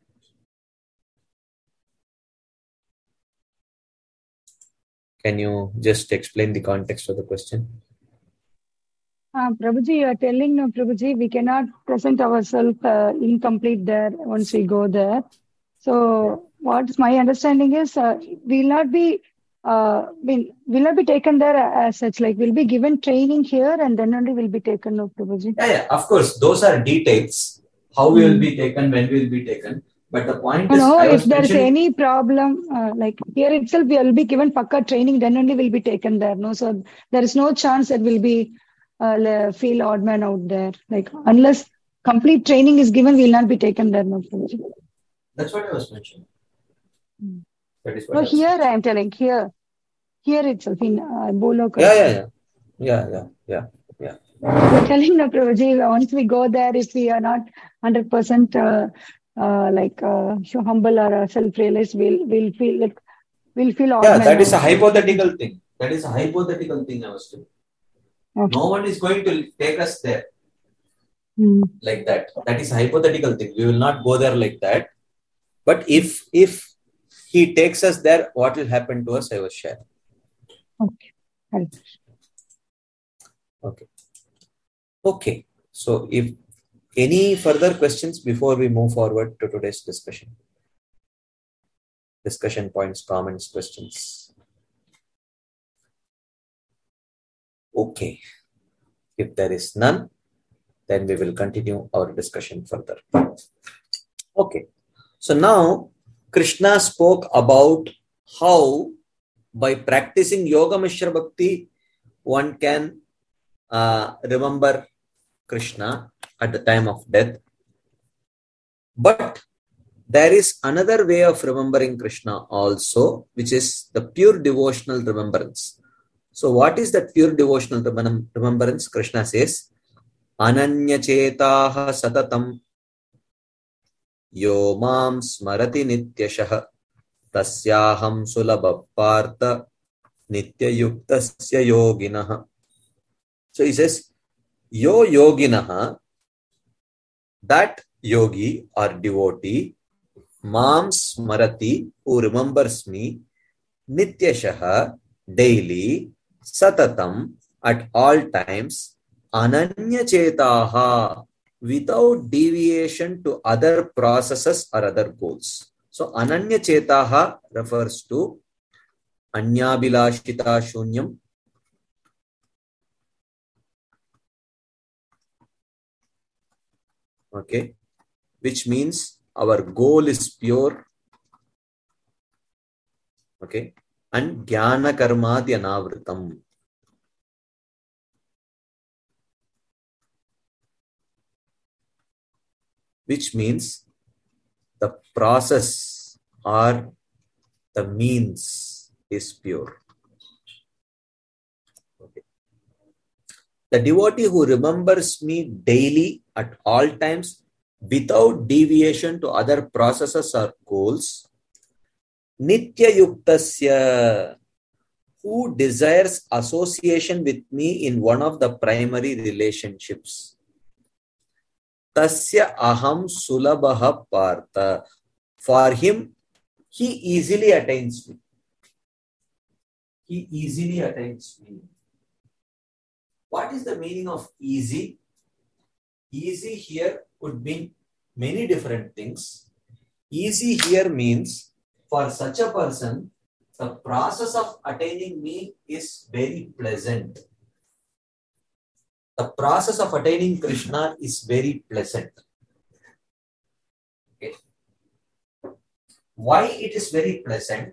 Can you just explain the context of the question? Uh, Prabhuji, you are telling, no, Prabhuji, we cannot present ourselves uh, incomplete there once we go there. So, what my understanding is, uh, we will not be, uh, will will not be taken there as such. Like, we'll be given training here, and then only will be taken, no, Prabhuji. Yeah, yeah, of course, those are details. How we will be taken, when we will be taken. But the point no, is, no, I was if there is mentioning... any problem, uh, like here itself, we will be given pakka training, then only will be taken there. No, so there is no chance that we'll be uh, feel odd man out there. Like unless complete training is given, we will not be taken there. No, that's what I was mentioning. That is what No, I was here saying. I am telling, here, here itself in uh, Boloka. Yeah, yeah, yeah. Yeah, yeah, yeah, yeah. You're telling the Prabhuji, once we go there, if we are not one hundred percent uh, uh, like uh, so humble or uh, self-realized, we'll, we'll feel like, we'll feel odd Yeah, man that is a out. hypothetical thing. That is a hypothetical thing I was doing. Okay. No one is going to take us there Hmm. like that. That is a hypothetical thing. We will not go there like that. But if if he takes us there, what will happen to us? I will share. Okay. Hare Krishna. Okay. Okay. So if any further questions before we move forward to today's discussion? Discussion points, comments, questions. Okay. If there is none, then we will continue our discussion further. Okay. So now Krishna spoke about how by practicing Yoga Mishra Bhakti, one can uh, remember Krishna at the time of death. But there is another way of remembering Krishna also, which is the pure devotional remembrance. So what is that pure devotional remembrance? Krishna says, Ananya chetaha satatam yo mam smarati nityashah tasyaham sulabha partha nityayuktasya yoginah. So he says, yo yoginah, that yogi or devotee, mam smarati, who remembers me, nityashaha, daily, satatam, at all times, ananya chetaha, without deviation to other processes or other goals. So ananya chetaha refers to anyabhilashita shunyam, okay, which means our goal is pure, okay, and jnana karmadhi anavritam, which means the process or the means is pure. Okay. The devotee who remembers me daily at all times without deviation to other processes or goals, nitya yuktasya, who desires association with me in one of the primary relationships, tasya aham sulabha partha, for him, he easily attains me. He easily attains me. What is the meaning of easy? Easy here would mean many different things. Easy here means for such a person, the process of attaining me is very pleasant. The process of attaining Krishna is very pleasant. Okay. Why it is very pleasant?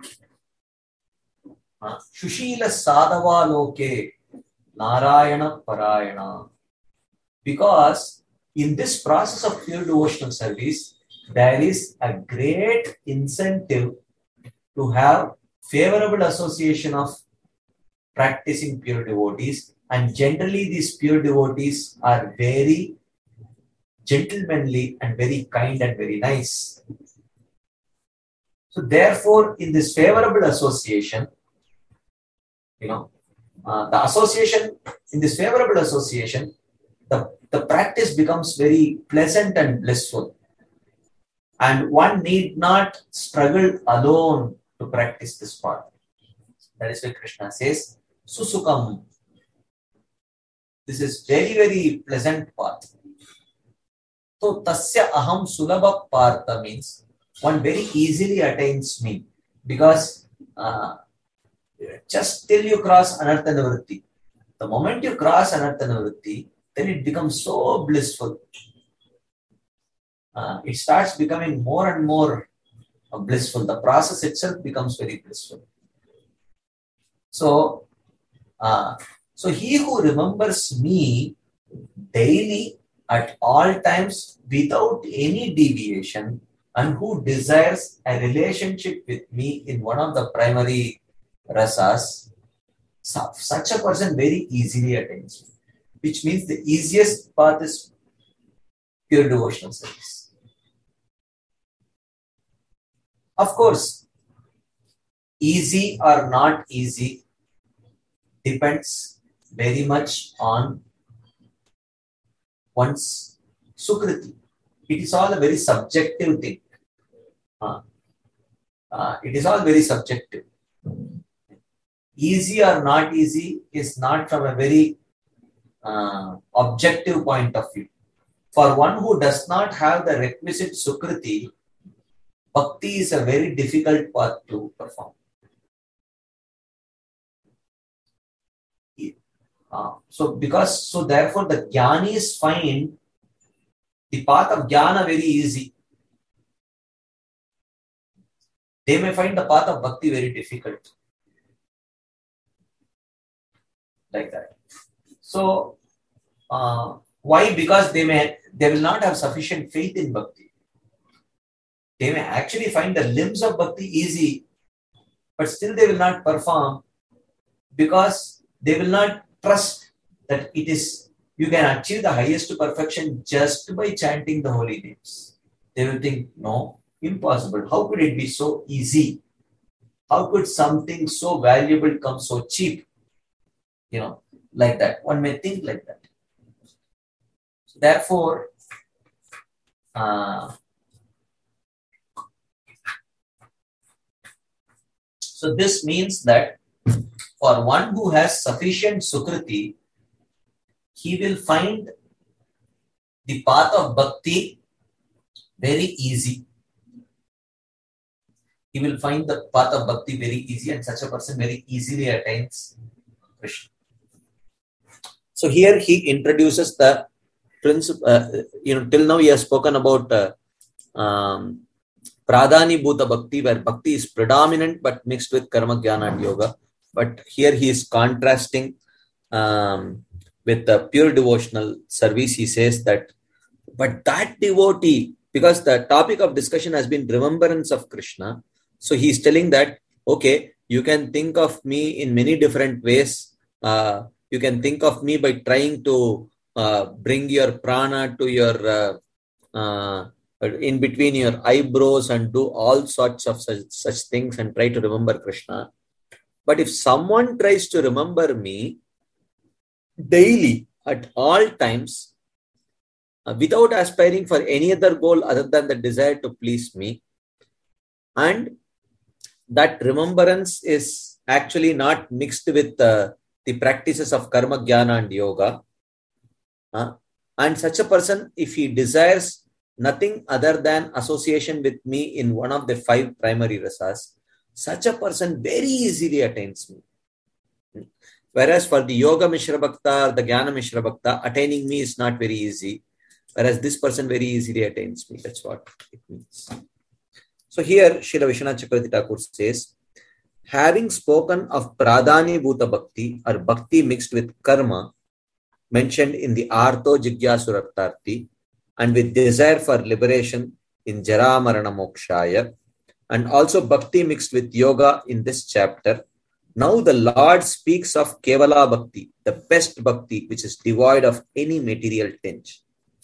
Uh, Shushila Sadhava Loke Narayana Parayana. Because in this process of pure devotional service, there is a great incentive to have favorable association of practicing pure devotees, and generally these pure devotees are very gentlemanly and very kind and very nice. So therefore, in this favorable association, you know, uh, the association, in this favorable association, the, the practice becomes very pleasant and blissful. And one need not struggle alone to practice this path. That is why Krishna says, Susukam. This is very, very pleasant path. So, Tasya Aham Sulabha Partha means one very easily attains me. Because uh, just till you cross Anartha Nivritti, the moment you cross Anartha Nivritti, then it becomes so blissful. Uh, it starts becoming more and more uh, blissful. The process itself becomes very blissful. So, uh, so he who remembers me daily at all times without any deviation, and who desires a relationship with me in one of the primary rasas, such a person very easily attains me. Which means the easiest path is pure devotional service. Of course, easy or not easy depends very much on one's sukriti. It is all a very subjective thing. Uh, uh, it is all very subjective. Easy or not easy is not from a very uh, objective point of view. For one who does not have the requisite sukriti, bhakti is a very difficult path to perform. Uh, so because so therefore the jnanis find the path of jnana very easy. They may find the path of bhakti very difficult. Like that. So uh, why? Because they may they will not have sufficient faith in bhakti. They may actually find the limbs of bhakti easy, but still they will not perform because they will not trust that it is you can achieve the highest perfection just by chanting the holy names. They will think, no, impossible. How could it be so easy? How could something so valuable come so cheap? You know, like that. One may think like that. So therefore, uh, so this means that for one who has sufficient sukriti, he will find the path of bhakti very easy. He will find the path of bhakti very easy, and such a person very easily attains Krishna. So here he introduces the principle. Uh, you know, till now he has spoken about uh, um, pradhani bhuta bhakti, where bhakti is predominant but mixed with karma, jnana, and yoga. But here he is contrasting um, with the pure devotional service. He says that, but that devotee, because the topic of discussion has been remembrance of Krishna, so he is telling that, okay, you can think of me in many different ways. Uh, you can think of me by trying to uh, bring your prana to your, uh, uh, in between your eyebrows and do all sorts of such, such things and try to remember Krishna. But if someone tries to remember me daily, at all times, uh, without aspiring for any other goal other than the desire to please me, and that remembrance is actually not mixed with uh, the practices of karma, jnana, and yoga, uh, and such a person, if he desires nothing other than association with me in one of the five primary rasas, such a person very easily attains me. Whereas for the Yoga Mishra Bhakta or the Jnana Mishra Bhakta, attaining me is not very easy. Whereas this person very easily attains me. That's what it means. So here, Srila Vishwanath Chakravarti Thakur says, having spoken of Pradhani Bhuta Bhakti or Bhakti mixed with Karma, mentioned in the Artho Jigyasu Raktarthi, and with desire for liberation in Jara Marana Mokshaya, and also Bhakti mixed with Yoga in this chapter, now the Lord speaks of Kevala Bhakti, the best Bhakti, which is devoid of any material tinge.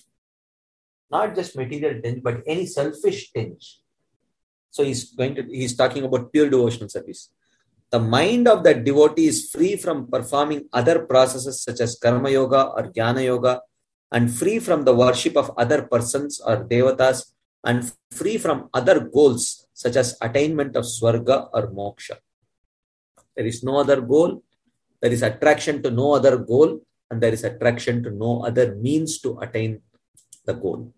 Not just material tinge, but any selfish tinge. So he's going to, he's talking about pure devotional service. The mind of that devotee is free from performing other processes such as Karma Yoga or Jnana Yoga, and free from the worship of other persons or devatas, and free from other goals such as attainment of Swarga or Moksha. There is no other goal. There is attraction to no other goal, and there is attraction to no other means to attain the goal.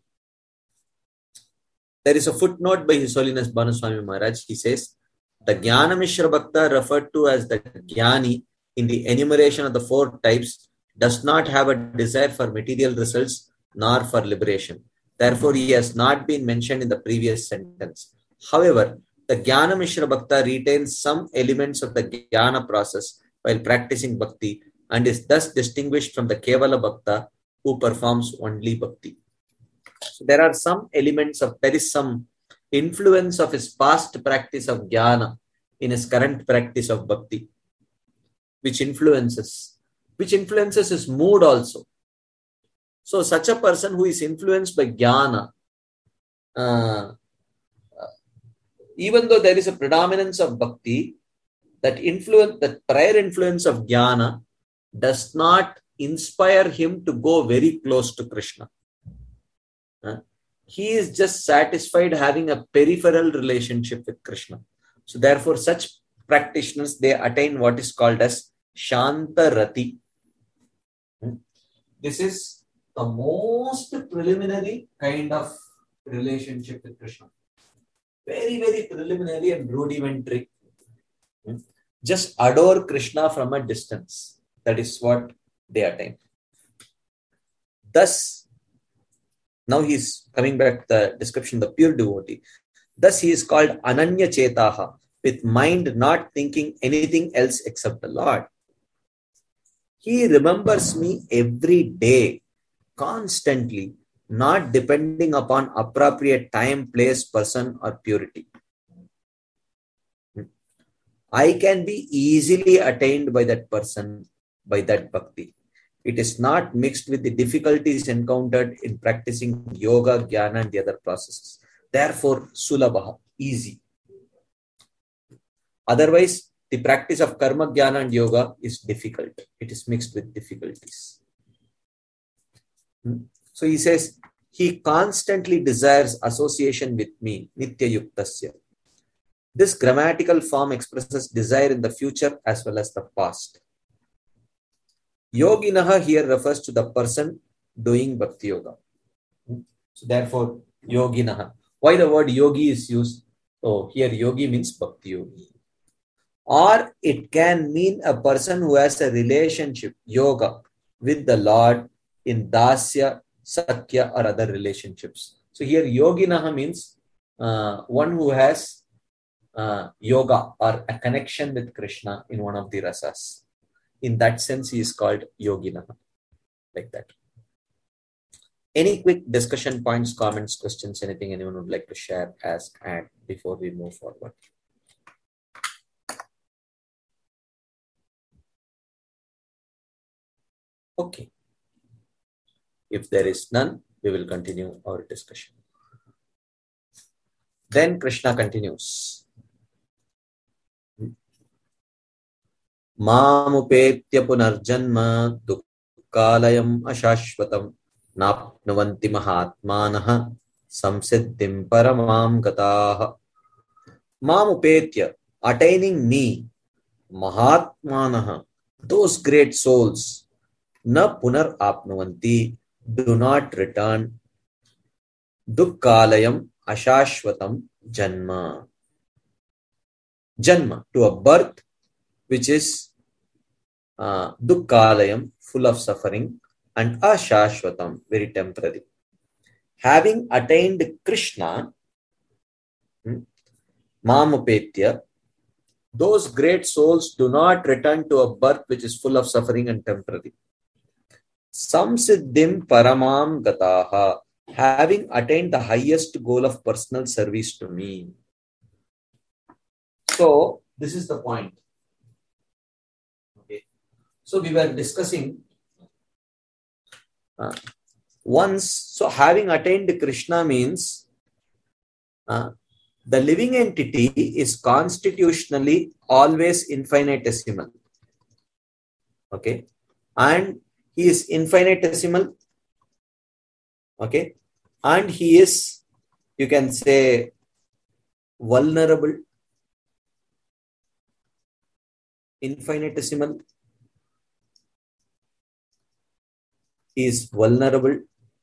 There is a footnote by His Holiness Bhanuswami Maharaj. He says, the Jnana Mishra Bhakta, referred to as the Jnani in the enumeration of the four types, does not have a desire for material results nor for liberation. Therefore, he has not been mentioned in the previous sentence. However, the Jnana Mishra Bhakta retains some elements of the Jnana process while practicing Bhakti, and is thus distinguished from the Kevala Bhakta who performs only Bhakti. So there are some elements of, there is some influence of his past practice of jnana in his current practice of bhakti, which influences, which influences his mood also. So such a person who is influenced by jnana, uh, even though there is a predominance of bhakti, that influence, that prior influence of jnana does not inspire him to go very close to Krishna. Uh, he is just satisfied having a peripheral relationship with Krishna. So therefore, such practitioners, they attain what is called as Shanta Rati. Hmm. This is the most preliminary kind of relationship with Krishna. Very, very preliminary and rudimentary. Hmm. Just adore Krishna from a distance. That is what they attain. Thus, now he is coming back to the description of the pure devotee. Thus he is called Ananya Chetaha, with mind not thinking anything else except the Lord. He remembers me every day, constantly, not depending upon appropriate time, place, person, or purity. I can be easily attained by that person, by that bhakti. It is not mixed with the difficulties encountered in practicing yoga, jnana, and the other processes. Therefore, sulabha, easy. Otherwise, the practice of karma, jnana, and yoga is difficult. It is mixed with difficulties. So he says, he constantly desires association with me, nitya yuktasya. This grammatical form expresses desire in the future as well as the past. Yoginaha here refers to the person doing bhakti yoga. So therefore, yoginaha. Why the word yogi is used? Oh, here yogi means bhakti yogi. Or it can mean a person who has a relationship, yoga, with the Lord in dasya, sakya, or other relationships. So here yoginaha means uh, one who has uh, yoga or a connection with Krishna in one of the rasas. In that sense, he is called Yoginaha, like that. Any quick discussion points, comments, questions, anything anyone would like to share, ask, add before we move forward? Okay. If there is none, we will continue our discussion. Then Krishna continues. Mamupetya punarjanma dukkalayam ashashvatam napnuvanti mahatmanaha samsiddhim paramam gataha. Mamupetya, attaining me, mahatmanaha, those great souls, na punar apnuvanti, do not return, dukkalayam ashashvatam janma. Janma, to a birth which is uh, dukkalayam, full of suffering, and ashashvatam, very temporary. Having attained Krishna, hmm, mamupetya, those great souls do not return to a birth which is full of suffering and temporary. Samsiddhim paramam gataha, having attained the highest goal of personal service to me. So, this is the point. Okay. So, we were discussing uh, once, so having attained Krishna means uh, the living entity is constitutionally always infinitesimal. Okay. And he is infinitesimal. Okay. And he is, you can say, vulnerable. Infinitesimal. He is vulnerable.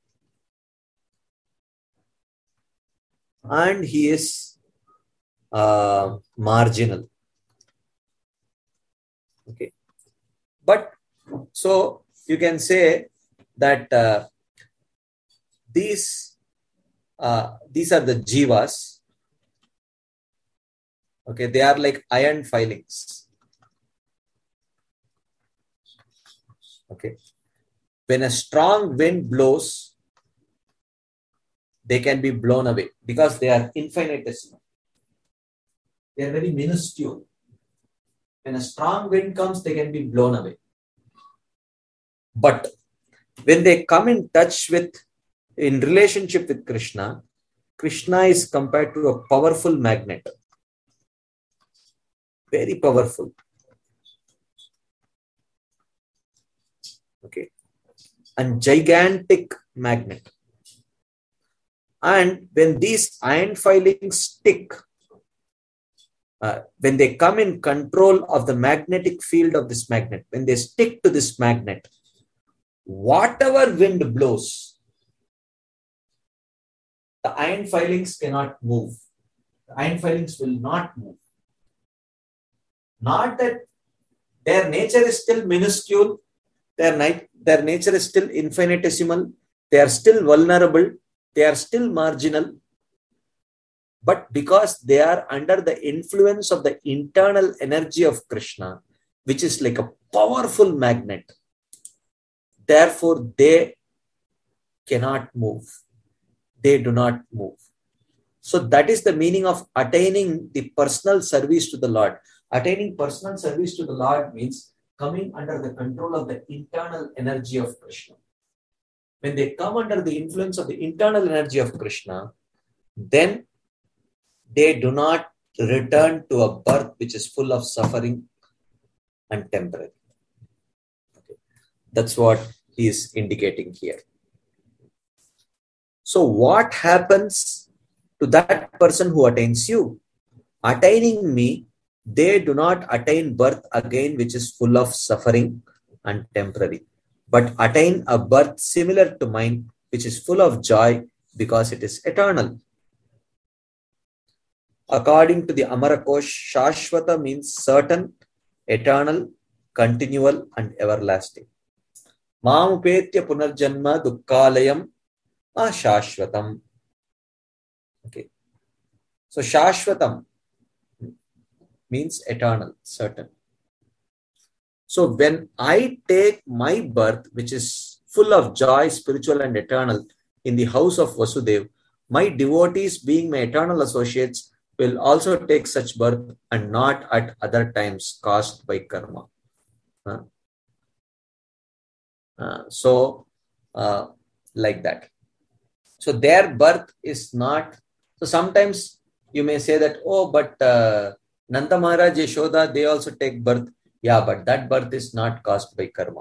And he is uh, marginal. Okay. But, so you can say that uh, these, uh, these are the jivas. Okay. They are like iron filings. Okay. When a strong wind blows, they can be blown away because they are infinitesimal. They are very minuscule. When a strong wind comes, they can be blown away. But when they come in touch with, in relationship with Krishna, Krishna is compared to a powerful magnet. Very powerful. Okay. And gigantic magnet. And when these iron filings stick, uh, when they come in control of the magnetic field of this magnet, when they stick to this magnet, whatever wind blows, the iron filings cannot move. The iron filings will not move. Not that their nature is still minuscule, their, their nature is still infinitesimal, they are still vulnerable, they are still marginal, but because they are under the influence of the internal energy of Krishna, which is like a powerful magnet, therefore they cannot move. They do not move. So that is the meaning of attaining the personal service to the Lord. Attaining personal service to the Lord means coming under the control of the internal energy of Krishna. When they come under the influence of the internal energy of Krishna, then they do not return to a birth which is full of suffering and temporary. Okay. That's what he is indicating here. So what happens to that person who attains you? Attaining me, they do not attain birth again which is full of suffering and temporary, but attain a birth similar to mine which is full of joy because it is eternal. According to the Amarakosh, Shashvata means certain, eternal, continual and everlasting. Mamupetya punarjanma dukkalayam ashashvatam. Okay. So Shashvatam means eternal, certain. So when I take my birth, which is full of joy, spiritual and eternal, in the house of Vasudev, my devotees, being my eternal associates, will also take such birth and not at other times caused by karma. Uh, uh, so, uh, like that. So their birth is not, so sometimes you may say that, oh, but uh, Nanda Maharaj, Yashoda, they also take birth. Yeah, but that birth is not caused by karma.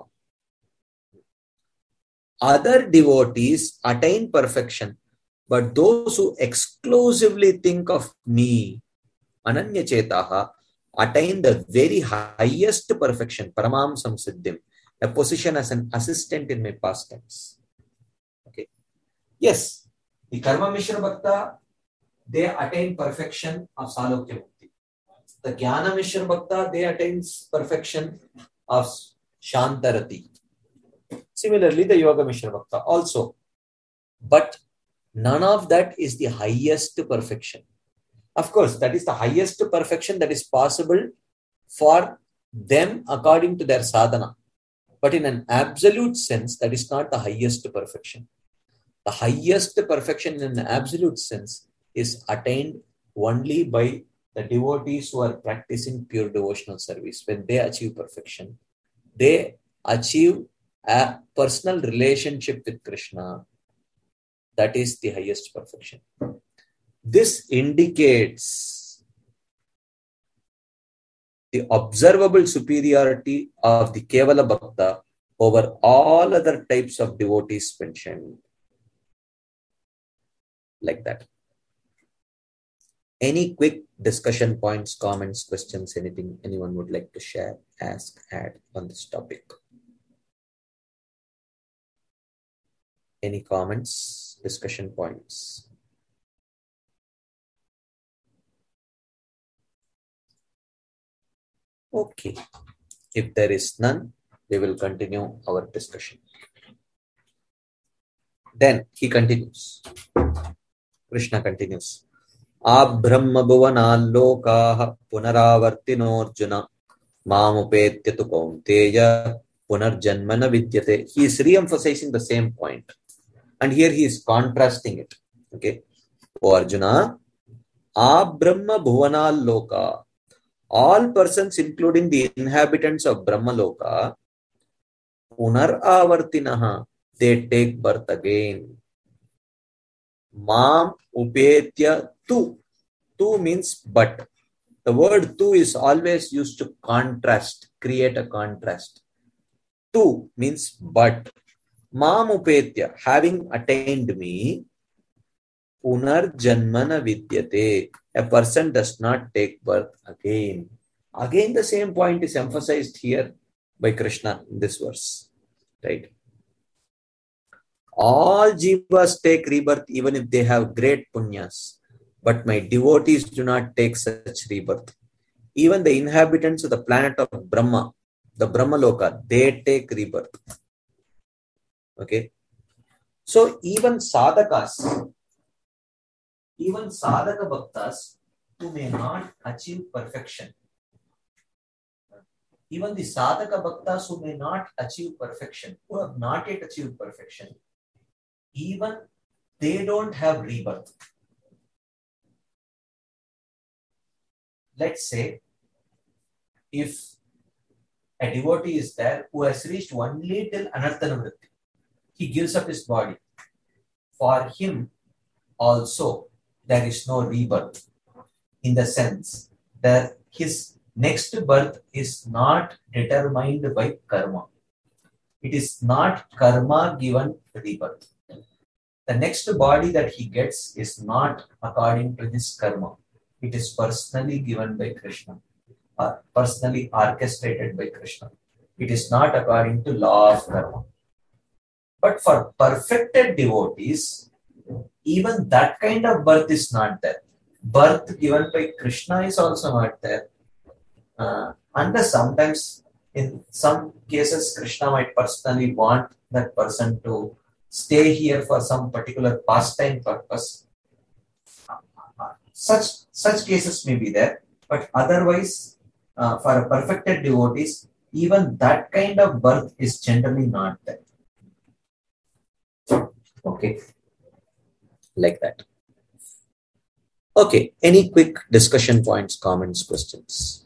Other devotees attain perfection, but those who exclusively think of me, Ananya Chetaha, attain the very highest perfection, Paramam Samsiddhim, a position as an assistant in my pastimes. Okay. Yes, the Karma Mishra Bhakta, they attain perfection of Salokya Mukti. The Jnana Mishra Bhakta, they attain perfection of Shantarati. Similarly, the Yoga Mishra Bhakta also. But none of that is the highest perfection. Of course, that is the highest perfection that is possible for them according to their sadhana. But in an absolute sense, that is not the highest perfection. The highest perfection in an absolute sense is attained only by the devotees who are practicing pure devotional service. When they achieve perfection, they achieve a personal relationship with Krishna. That is the highest perfection. This indicates the observable superiority of the Kevala Bhakta over all other types of devotees mentioned. Like that. Any quick discussion points, comments, questions, anything anyone would like to share, ask, add on this topic? Any comments, discussion points? Okay. If there is none, we will continue our discussion. Then he continues. Krishna continues. Abrahma bhuvanalokaha punaravartinorjuna mamupetya tu kaunteya punarjanmana vidyate. He is re-emphasizing the same point. And here he is contrasting it. Okay. O Arjuna, Abrahma Bhuvanal Loka, all persons including the inhabitants of Brahma Loka, Punar Avartinaha, they take birth again. Mam Upetya Tu. Tu means but. The word tu is always used to contrast, create a contrast. Tu means but. Mam Upetya, having attained me, Punar Janmana Vidyate, a person does not take birth again. Again, the same point is emphasized here by Krishna in this verse. Right? All jivas take rebirth even if they have great punyas, but my devotees do not take such rebirth. Even the inhabitants of the planet of Brahma, the Brahma Loka, they take rebirth. Okay? So even sadhakas, even sadhaka bhaktas who may not achieve perfection, even the sadhaka bhaktas who may not achieve perfection, who have not yet achieved perfection, even they don't have rebirth. Let's say, if a devotee is there who has reached only till Anarthana Vritti, he gives up his body. For him also, there is no rebirth, in the sense that his next birth is not determined by karma. It is not karma given rebirth. The next body that he gets is not according to his karma. It is personally given by Krishna, or personally orchestrated by Krishna. It is not according to law of karma. But for perfected devotees, even that kind of birth is not there. Birth given by Krishna is also not there. Uh, unless sometimes, in some cases, Krishna might personally want that person to stay here for some particular pastime purpose. Such, such cases may be there. But otherwise, uh, for a perfected devotees, even that kind of birth is generally not there. Okay. Like that. Okay. Any quick discussion points, comments, questions?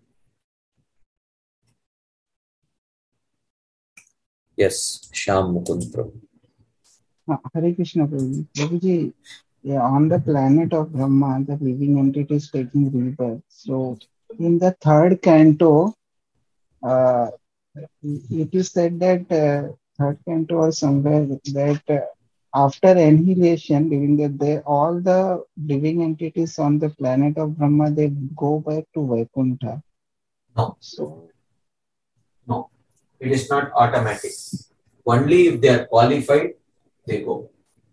Yes, Shyam Mukund Prabhu. Uh, Hare Krishna Prabhuji. Prabhuji, yeah, on the planet of Brahma, the living entity is taking rebirth. So, in the third canto, uh, it is said that uh, third canto or somewhere that uh, after annihilation, during the day, all the living entities on the planet of Brahma, they go back to Vaikuntha. No. So, No. It is not automatic. Only if they are qualified, they go.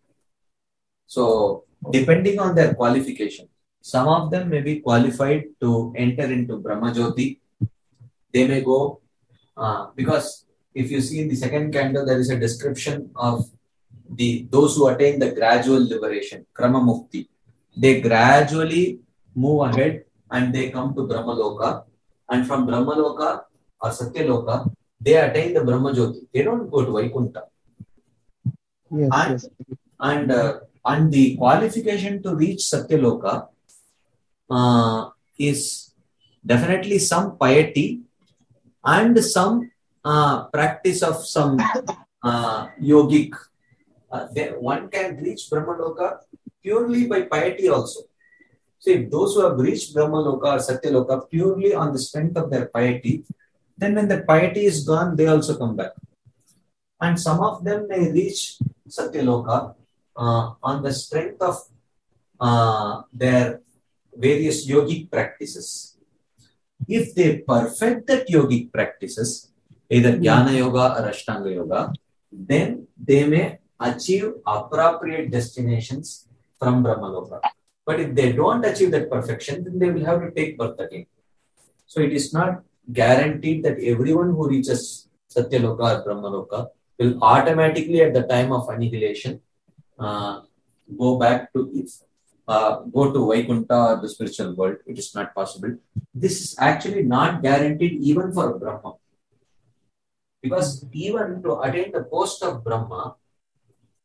So, depending on their qualification, some of them may be qualified to enter into Brahma Jyoti. They may go, uh, because if you see in the second canto, there is a description of the those who attain the gradual liberation, Krama Mukti. They gradually move ahead and they come to Brahma Loka. And from Brahma Loka or Satya Loka, they attain the Brahma Jyoti. They don't go to Vaikuntha. yes, And, yes. and, uh, and the qualification to reach Satya Loka uh, is definitely some piety and some uh, practice of some uh, yogic. Uh, they, one can reach Brahma Loka purely by piety also. So if those who have reached Brahma Loka or Satya Loka purely on the strength of their piety, then when the piety is gone, they also come back. And some of them may reach Satya Loka uh, on the strength of uh, their various yogic practices. If they perfect that yogic practices, either Jnana Yoga or Ashtanga Yoga, then they may achieve appropriate destinations from Brahmaloka. But if they don't achieve that perfection, then they will have to take birth again. So it is not guaranteed that everyone who reaches Satyaloka or Brahmaloka will automatically at the time of annihilation uh, go back to uh, go to Vaikuntha or the spiritual world. It is not possible. This is actually not guaranteed even for Brahma. Because even to attain the post of Brahma,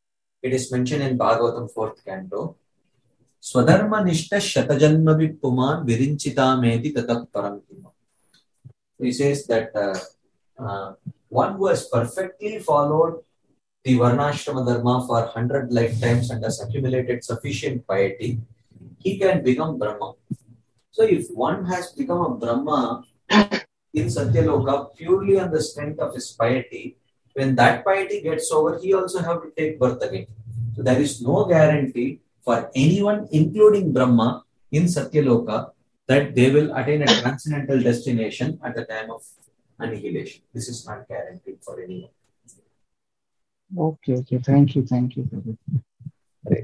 it is mentioned in Bhagavatam fourth canto. Swadharma nishta shatajanma vipuman virinchita meti tatat paramtima. He says that uh, uh, one who has perfectly followed the Varnashrama Dharma for one hundred lifetimes and has accumulated sufficient piety, he can become Brahma. So if one has become a Brahma in Satyaloka purely on the strength of his piety, when that piety gets over, he also have to take birth again. So there is no guarantee for anyone, including Brahma, in Satyaloka, that they will attain a transcendental destination at the time of annihilation. This is not guaranteed for anyone. Okay, okay. Thank you, thank you. Right.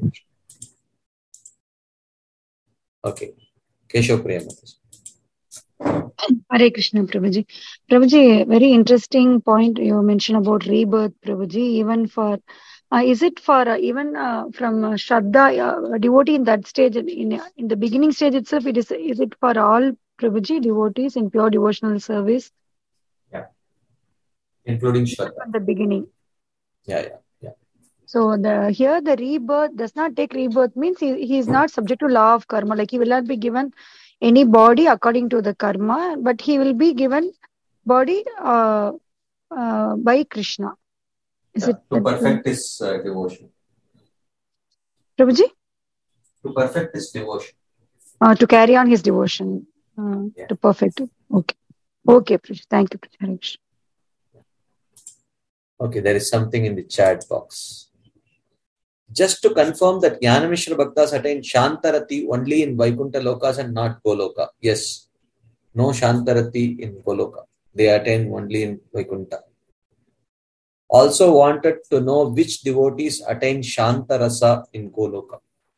Okay. Keshav Priyamata. Hare Krishna, Prabhuji. Prabhuji, very interesting point you mentioned about rebirth, Prabhuji. Even for, uh, is it for uh, even uh, from uh, Shraddha, uh, devotee in that stage, in in the beginning stage itself, it is is it for all Prabhuji devotees in pure devotional service? Yeah. Including Shraddha. From the beginning. Yeah, yeah, yeah. So the here the rebirth does not take rebirth means he, he is not subject to law of karma. Like he will not be given any body according to the karma, but he will be given body uh, uh, by Krishna. Is yeah. it to perfect his uh, devotion? Prabhuji? To perfect his devotion. Uh, to carry on his devotion. Uh, yeah. To perfect it. Okay. Okay, Prabhuji. Thank you, Prabhuji. Okay, there is something in the chat box. Just to confirm that Jnana Mishra Bhaktas attain Shantarati only in Vaikuntha Lokas and not Goloka. Yes. No Shantarati in Goloka. They attain only in Vaikuntha. Also wanted to know which devotees attain Shantarasa in Goloka.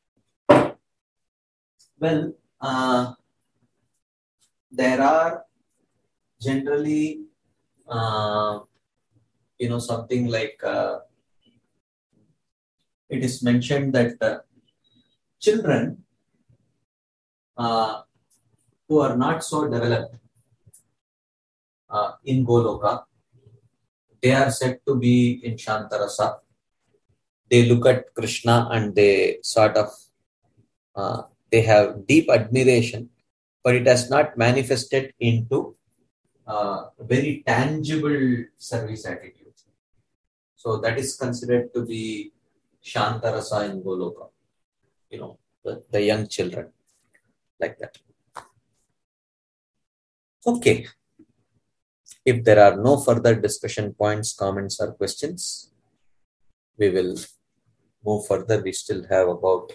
Well, uh, there are generally, uh, you know, something like uh, it is mentioned that uh, children uh, who are not so developed uh, in Goloka, they are said to be in Shantarasa. They look at Krishna and they sort of, uh, they have deep admiration, but it has not manifested into uh, very tangible service attitude. So that is considered to be Shantarasa in Goloka. You know, the, the young children, like that. Okay. If there are no further discussion points, comments, or questions, we will move further. We still have about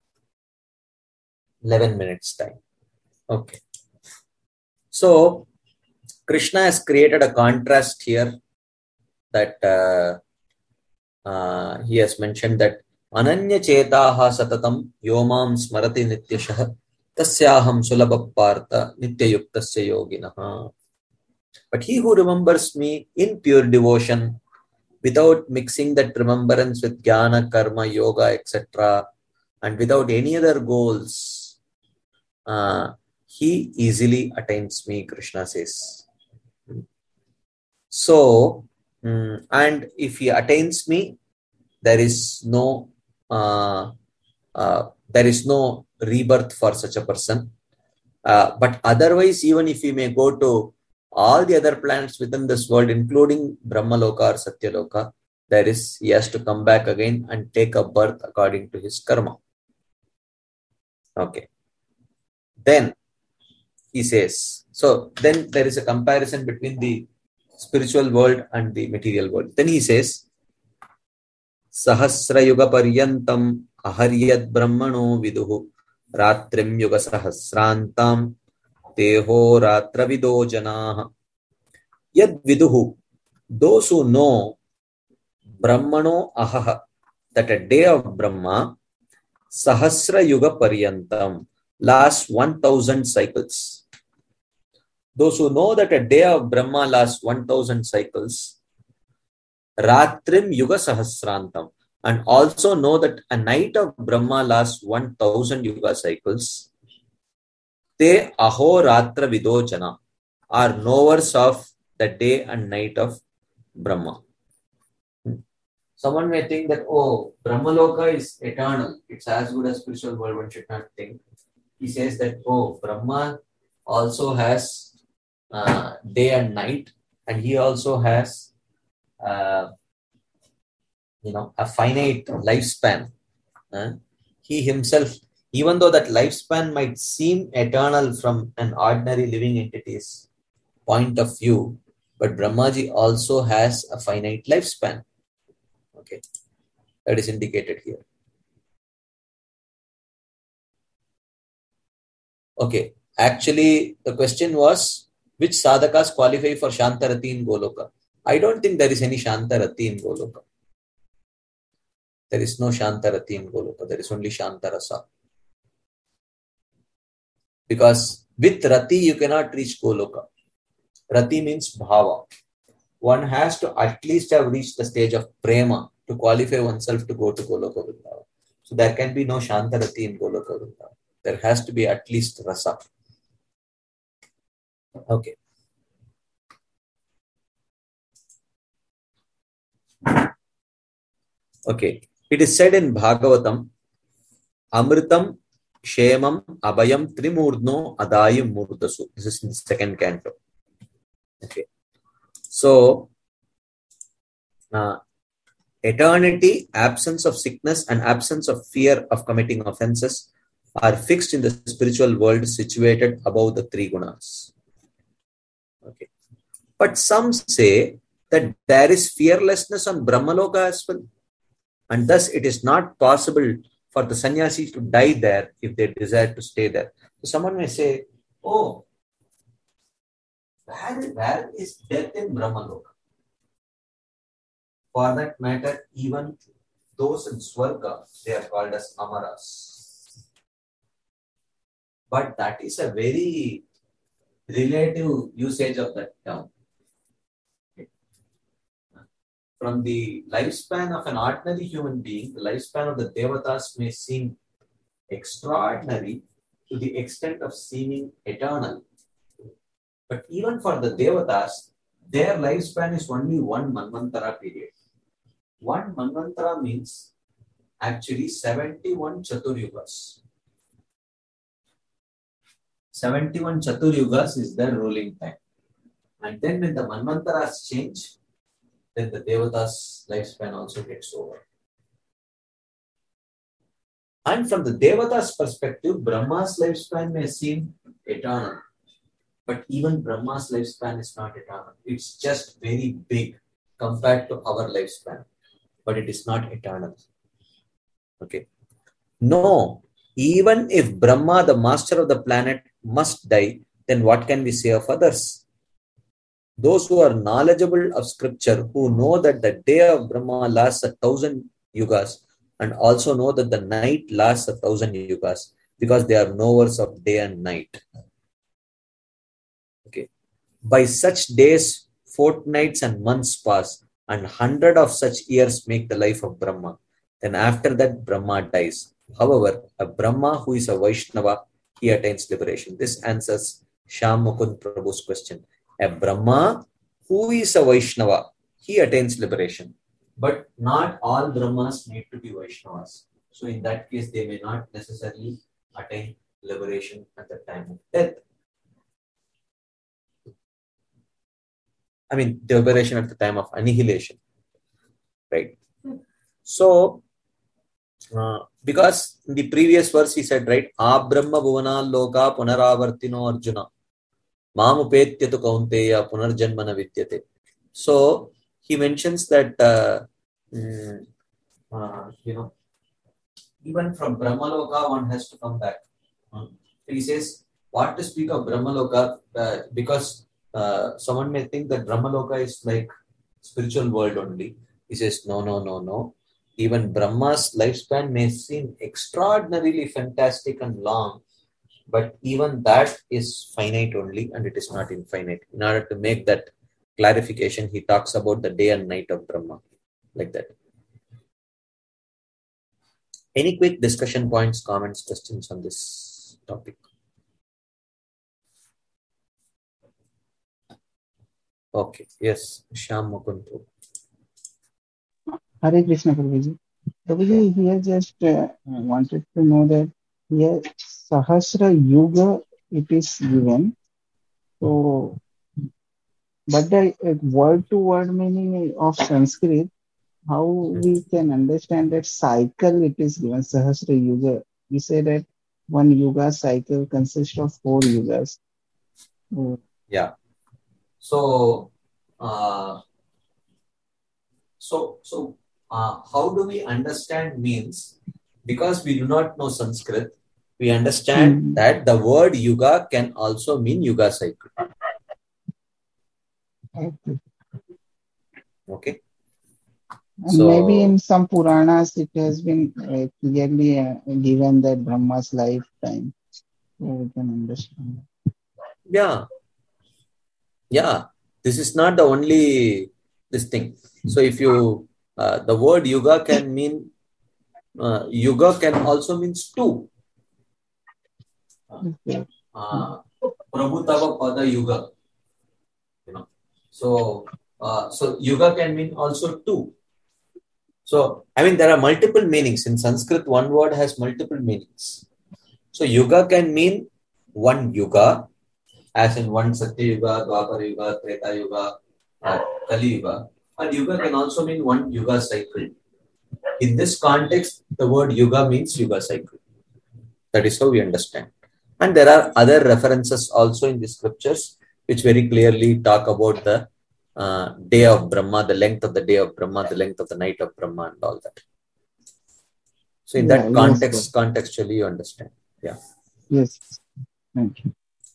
eleven minutes time. Okay. So, Krishna has created a contrast here that uh, uh, he has mentioned that Ananya Chetaha Satatam Yomam Smarati Nityashah Tasyaham Sulabha Partha Nityayuktasya Yoginaha. But he who remembers me in pure devotion, without mixing that remembrance with jnana, karma, yoga, et cetera, and without any other goals, uh, he easily attains me, Krishna says. So, um, and if he attains me, there is no, uh, uh, there is no rebirth for such a person. Uh, but otherwise, even if he may go to all the other planets within this world, including Brahmaloka or Satyaloka, there is, he has to come back again and take a birth according to his karma. Okay. Then he says, so then there is a comparison between the spiritual world and the material world. Then he says, Sahasra Yuga Paryantam Aharyad Brahmano Viduhu Ratrim Yuga Sahasrantam Teho Ratra Vido Janaha. Yad Viduhu, those who know Brahmano Ahaha, that a day of Brahma, Sahasra Yuga Paryantam, lasts one thousand cycles. Those who know that a day of Brahma lasts one thousand cycles, Ratrim Yuga Sahasrantam, and also know that a night of Brahma lasts one thousand Yuga cycles, Te Aho Ratra Vido Jana, are knowers of the day and night of Brahma. Someone may think that, oh, Brahmaloka is eternal. It's as good as spiritual world. One should not think. He says that, oh, Brahma also has uh, day and night, and he also has, uh, you know, a finite lifespan. Uh, he himself, even though that lifespan might seem eternal from an ordinary living entity's point of view, but Brahmaji also has a finite lifespan. Okay, that is indicated here. Okay, actually, the question was, which sadhakas qualify for Shantarati in Goloka? I don't think there is any Shantarati in Goloka. There is no Shantarati in Goloka. There is only Shantarasa. Because with Rati, you cannot reach Goloka. Rati means Bhava. One has to at least have reached the stage of Prema to qualify oneself to go to Goloka Vrindavan. So there can be no Shantarati in Goloka Vrindavan. There has to be at least Rasa. Okay. Okay. It is said in Bhagavatam, Amritam, Shemam, Abhayam, Trimurdno, Adayam, Murdasu. This is in the second canto. Okay. So, uh, eternity, absence of sickness, and absence of fear of committing offenses are fixed in the spiritual world situated above the three gunas. Okay. But some say that there is fearlessness on Brahmaloka as well. And thus it is not possible for the sannyasis to die there if they desire to stay there. So someone may say, oh, where, where is death in Brahmaloka? For that matter, even those in Swarga, they are called as Amaras. But that is a very relative usage of that term. From the lifespan of an ordinary human being, the lifespan of the Devatas may seem extraordinary to the extent of seeming eternal. But even for the Devatas, their lifespan is only one Manvantara period. One Manvantara means actually seventy-one Chaturyugas. seventy-one Chaturyugas is their ruling time. And then when the Manvantaras change, then the Devata's lifespan also gets over. And from the Devata's perspective, Brahma's lifespan may seem eternal. But even Brahma's lifespan is not eternal. It's just very big compared to our lifespan. But it is not eternal. Okay. No, even if Brahma, the master of the planet, must die, then what can we say of others? Those who are knowledgeable of scripture, who know that the day of Brahma lasts a thousand yugas, and also know that the night lasts a thousand yugas, because they are knowers of day and night. Okay. By such days, fortnights and months pass, and hundred of such years make the life of Brahma. Then after that, Brahma dies. However, a Brahma who is a Vaishnava, he attains liberation. This answers Shyam Mukund Prabhu's question. A Brahma who is a Vaishnava, he attains liberation. But not all Brahmas need to be Vaishnavas. So in that case, they may not necessarily attain liberation at the time of death. I mean, the liberation at the time of annihilation. Right? So, uh, because in the previous verse he said, right, Abrahma Bhuvana Loka Punaravartino Arjuna. Mamupetyatu kaunteya punarjanmana vidyate. So he mentions that uh, mm, uh, you know, even from Brahmaloka one has to come back. Uh, he says, what to speak of Brahmaloka? Uh, because uh, someone may think that Brahmaloka is like spiritual world only. He says, no, no, no, no. Even Brahma's lifespan may seem extraordinarily fantastic and long. But even that is finite only, and it is not infinite. In order to make that clarification, he talks about the day and night of Brahma, like that. Any quick discussion points, comments, questions on this topic? Okay, yes, Shyam Mukund. Hare Krishna, Prabhuji. Prabhuji, here just uh, wanted to know that here Sahasra Yuga it is given. So, but the uh, word to word meaning of Sanskrit, how we can understand that cycle it is given Sahasra Yuga. We say that one yuga cycle consists of four yugas. Oh. Yeah. So, uh, so, so, uh, how do we understand means? Because we do not know Sanskrit, we understand Hmm. that the word yuga can also mean yuga cycle. Okay. Okay. And So, maybe in some Puranas it has been uh, clearly uh, given that Brahma's lifetime. So we can understand. yeah, yeah. This is not the only this thing. So, if you uh, the word yuga can mean uh, yuga can also means two. Okay. Uh, Prabhutava Pada Yuga. You know. So, uh, so yuga can mean also two. So, I mean, there are multiple meanings. In Sanskrit, one word has multiple meanings. So, yuga can mean one yuga, as in one Satya Yuga, Dwapara Yuga, Treta Yuga, or Kali Yuga. And yuga can also mean one yuga cycle. In this context, the word yuga means yuga cycle. That is how we understand. And there are other references also in the scriptures which very clearly talk about the uh, day of Brahma, the length of the day of Brahma, the length of the night of Brahma, and all that. So in Yeah, that yes, context, sir. contextually, you understand. Yeah. Yes. Thank you.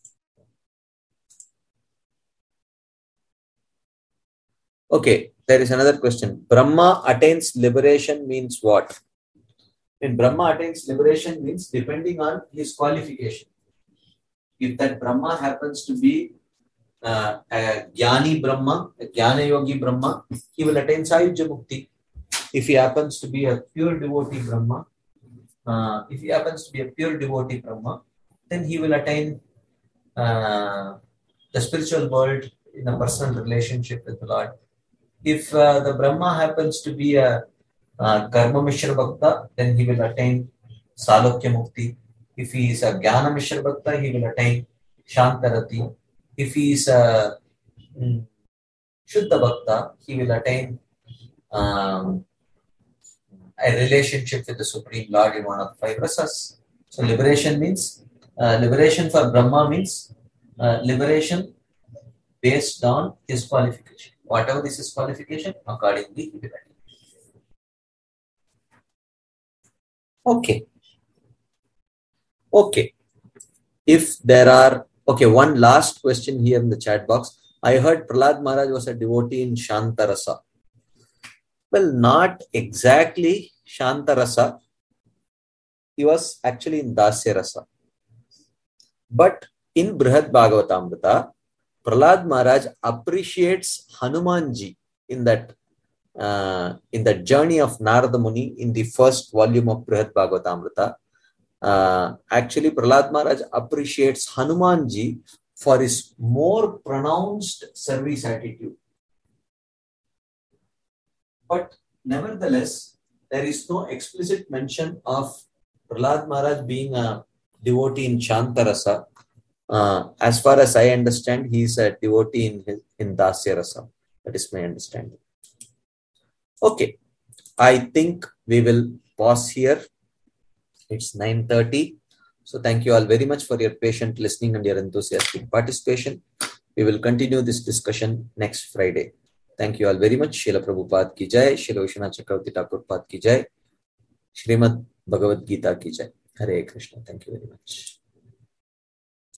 Okay, there is another question. Brahma attains liberation means what? When Brahma attains liberation means depending on his qualification. If that Brahma happens to be uh, a Jnani Brahma, a Jnana Yogi Brahma, he will attain Sayujya Mukti. If he happens to be a pure devotee Brahma, uh, if he happens to be a pure devotee Brahma, then he will attain uh, the spiritual world in a personal relationship with the Lord. If uh, the Brahma happens to be a uh, Karma Mishra Bhakta, then he will attain Salokya Mukti. If he is a Jnana Mishra Bhakta, he will attain Shantarati. If he is a mm, Shuddha Bhakta, he will attain um, a relationship with the Supreme Lord in one of the five rasas. So liberation means, uh, liberation for Brahma means uh, liberation based on his qualification. Whatever is his qualification, accordingly he will attain. Okay. Okay. If there are, okay, one last question here in the chat box. I heard Prahlad Maharaj was a devotee in Shantarasa. Well, not exactly Shantarasa. He was actually in Dasya Rasa. But in Brihad Bhagavatamrita, Prahlad Maharaj appreciates Hanumanji in that uh, in that journey of Narada Muni in the first volume of Brihad Bhagavatamrita. Uh, actually, Prahlad Maharaj appreciates Hanumanji for his more pronounced service attitude. But nevertheless, there is no explicit mention of Prahlad Maharaj being a devotee in Shantarasa. Uh, as far as I understand, he is a devotee in, his, in Dasya Rasa. That is my understanding. Okay, I think we will pause here. It's nine thirty. So thank you all very much for your patient listening and your enthusiastic participation. We will continue this discussion next Friday. Thank you all very much. Srila Prabhupada ki jai. Srila Vishwanath Chakravarti Thakur Pad ki jai. Srimad Bhagavad Gita ki jai. Hare Krishna. Thank you very much.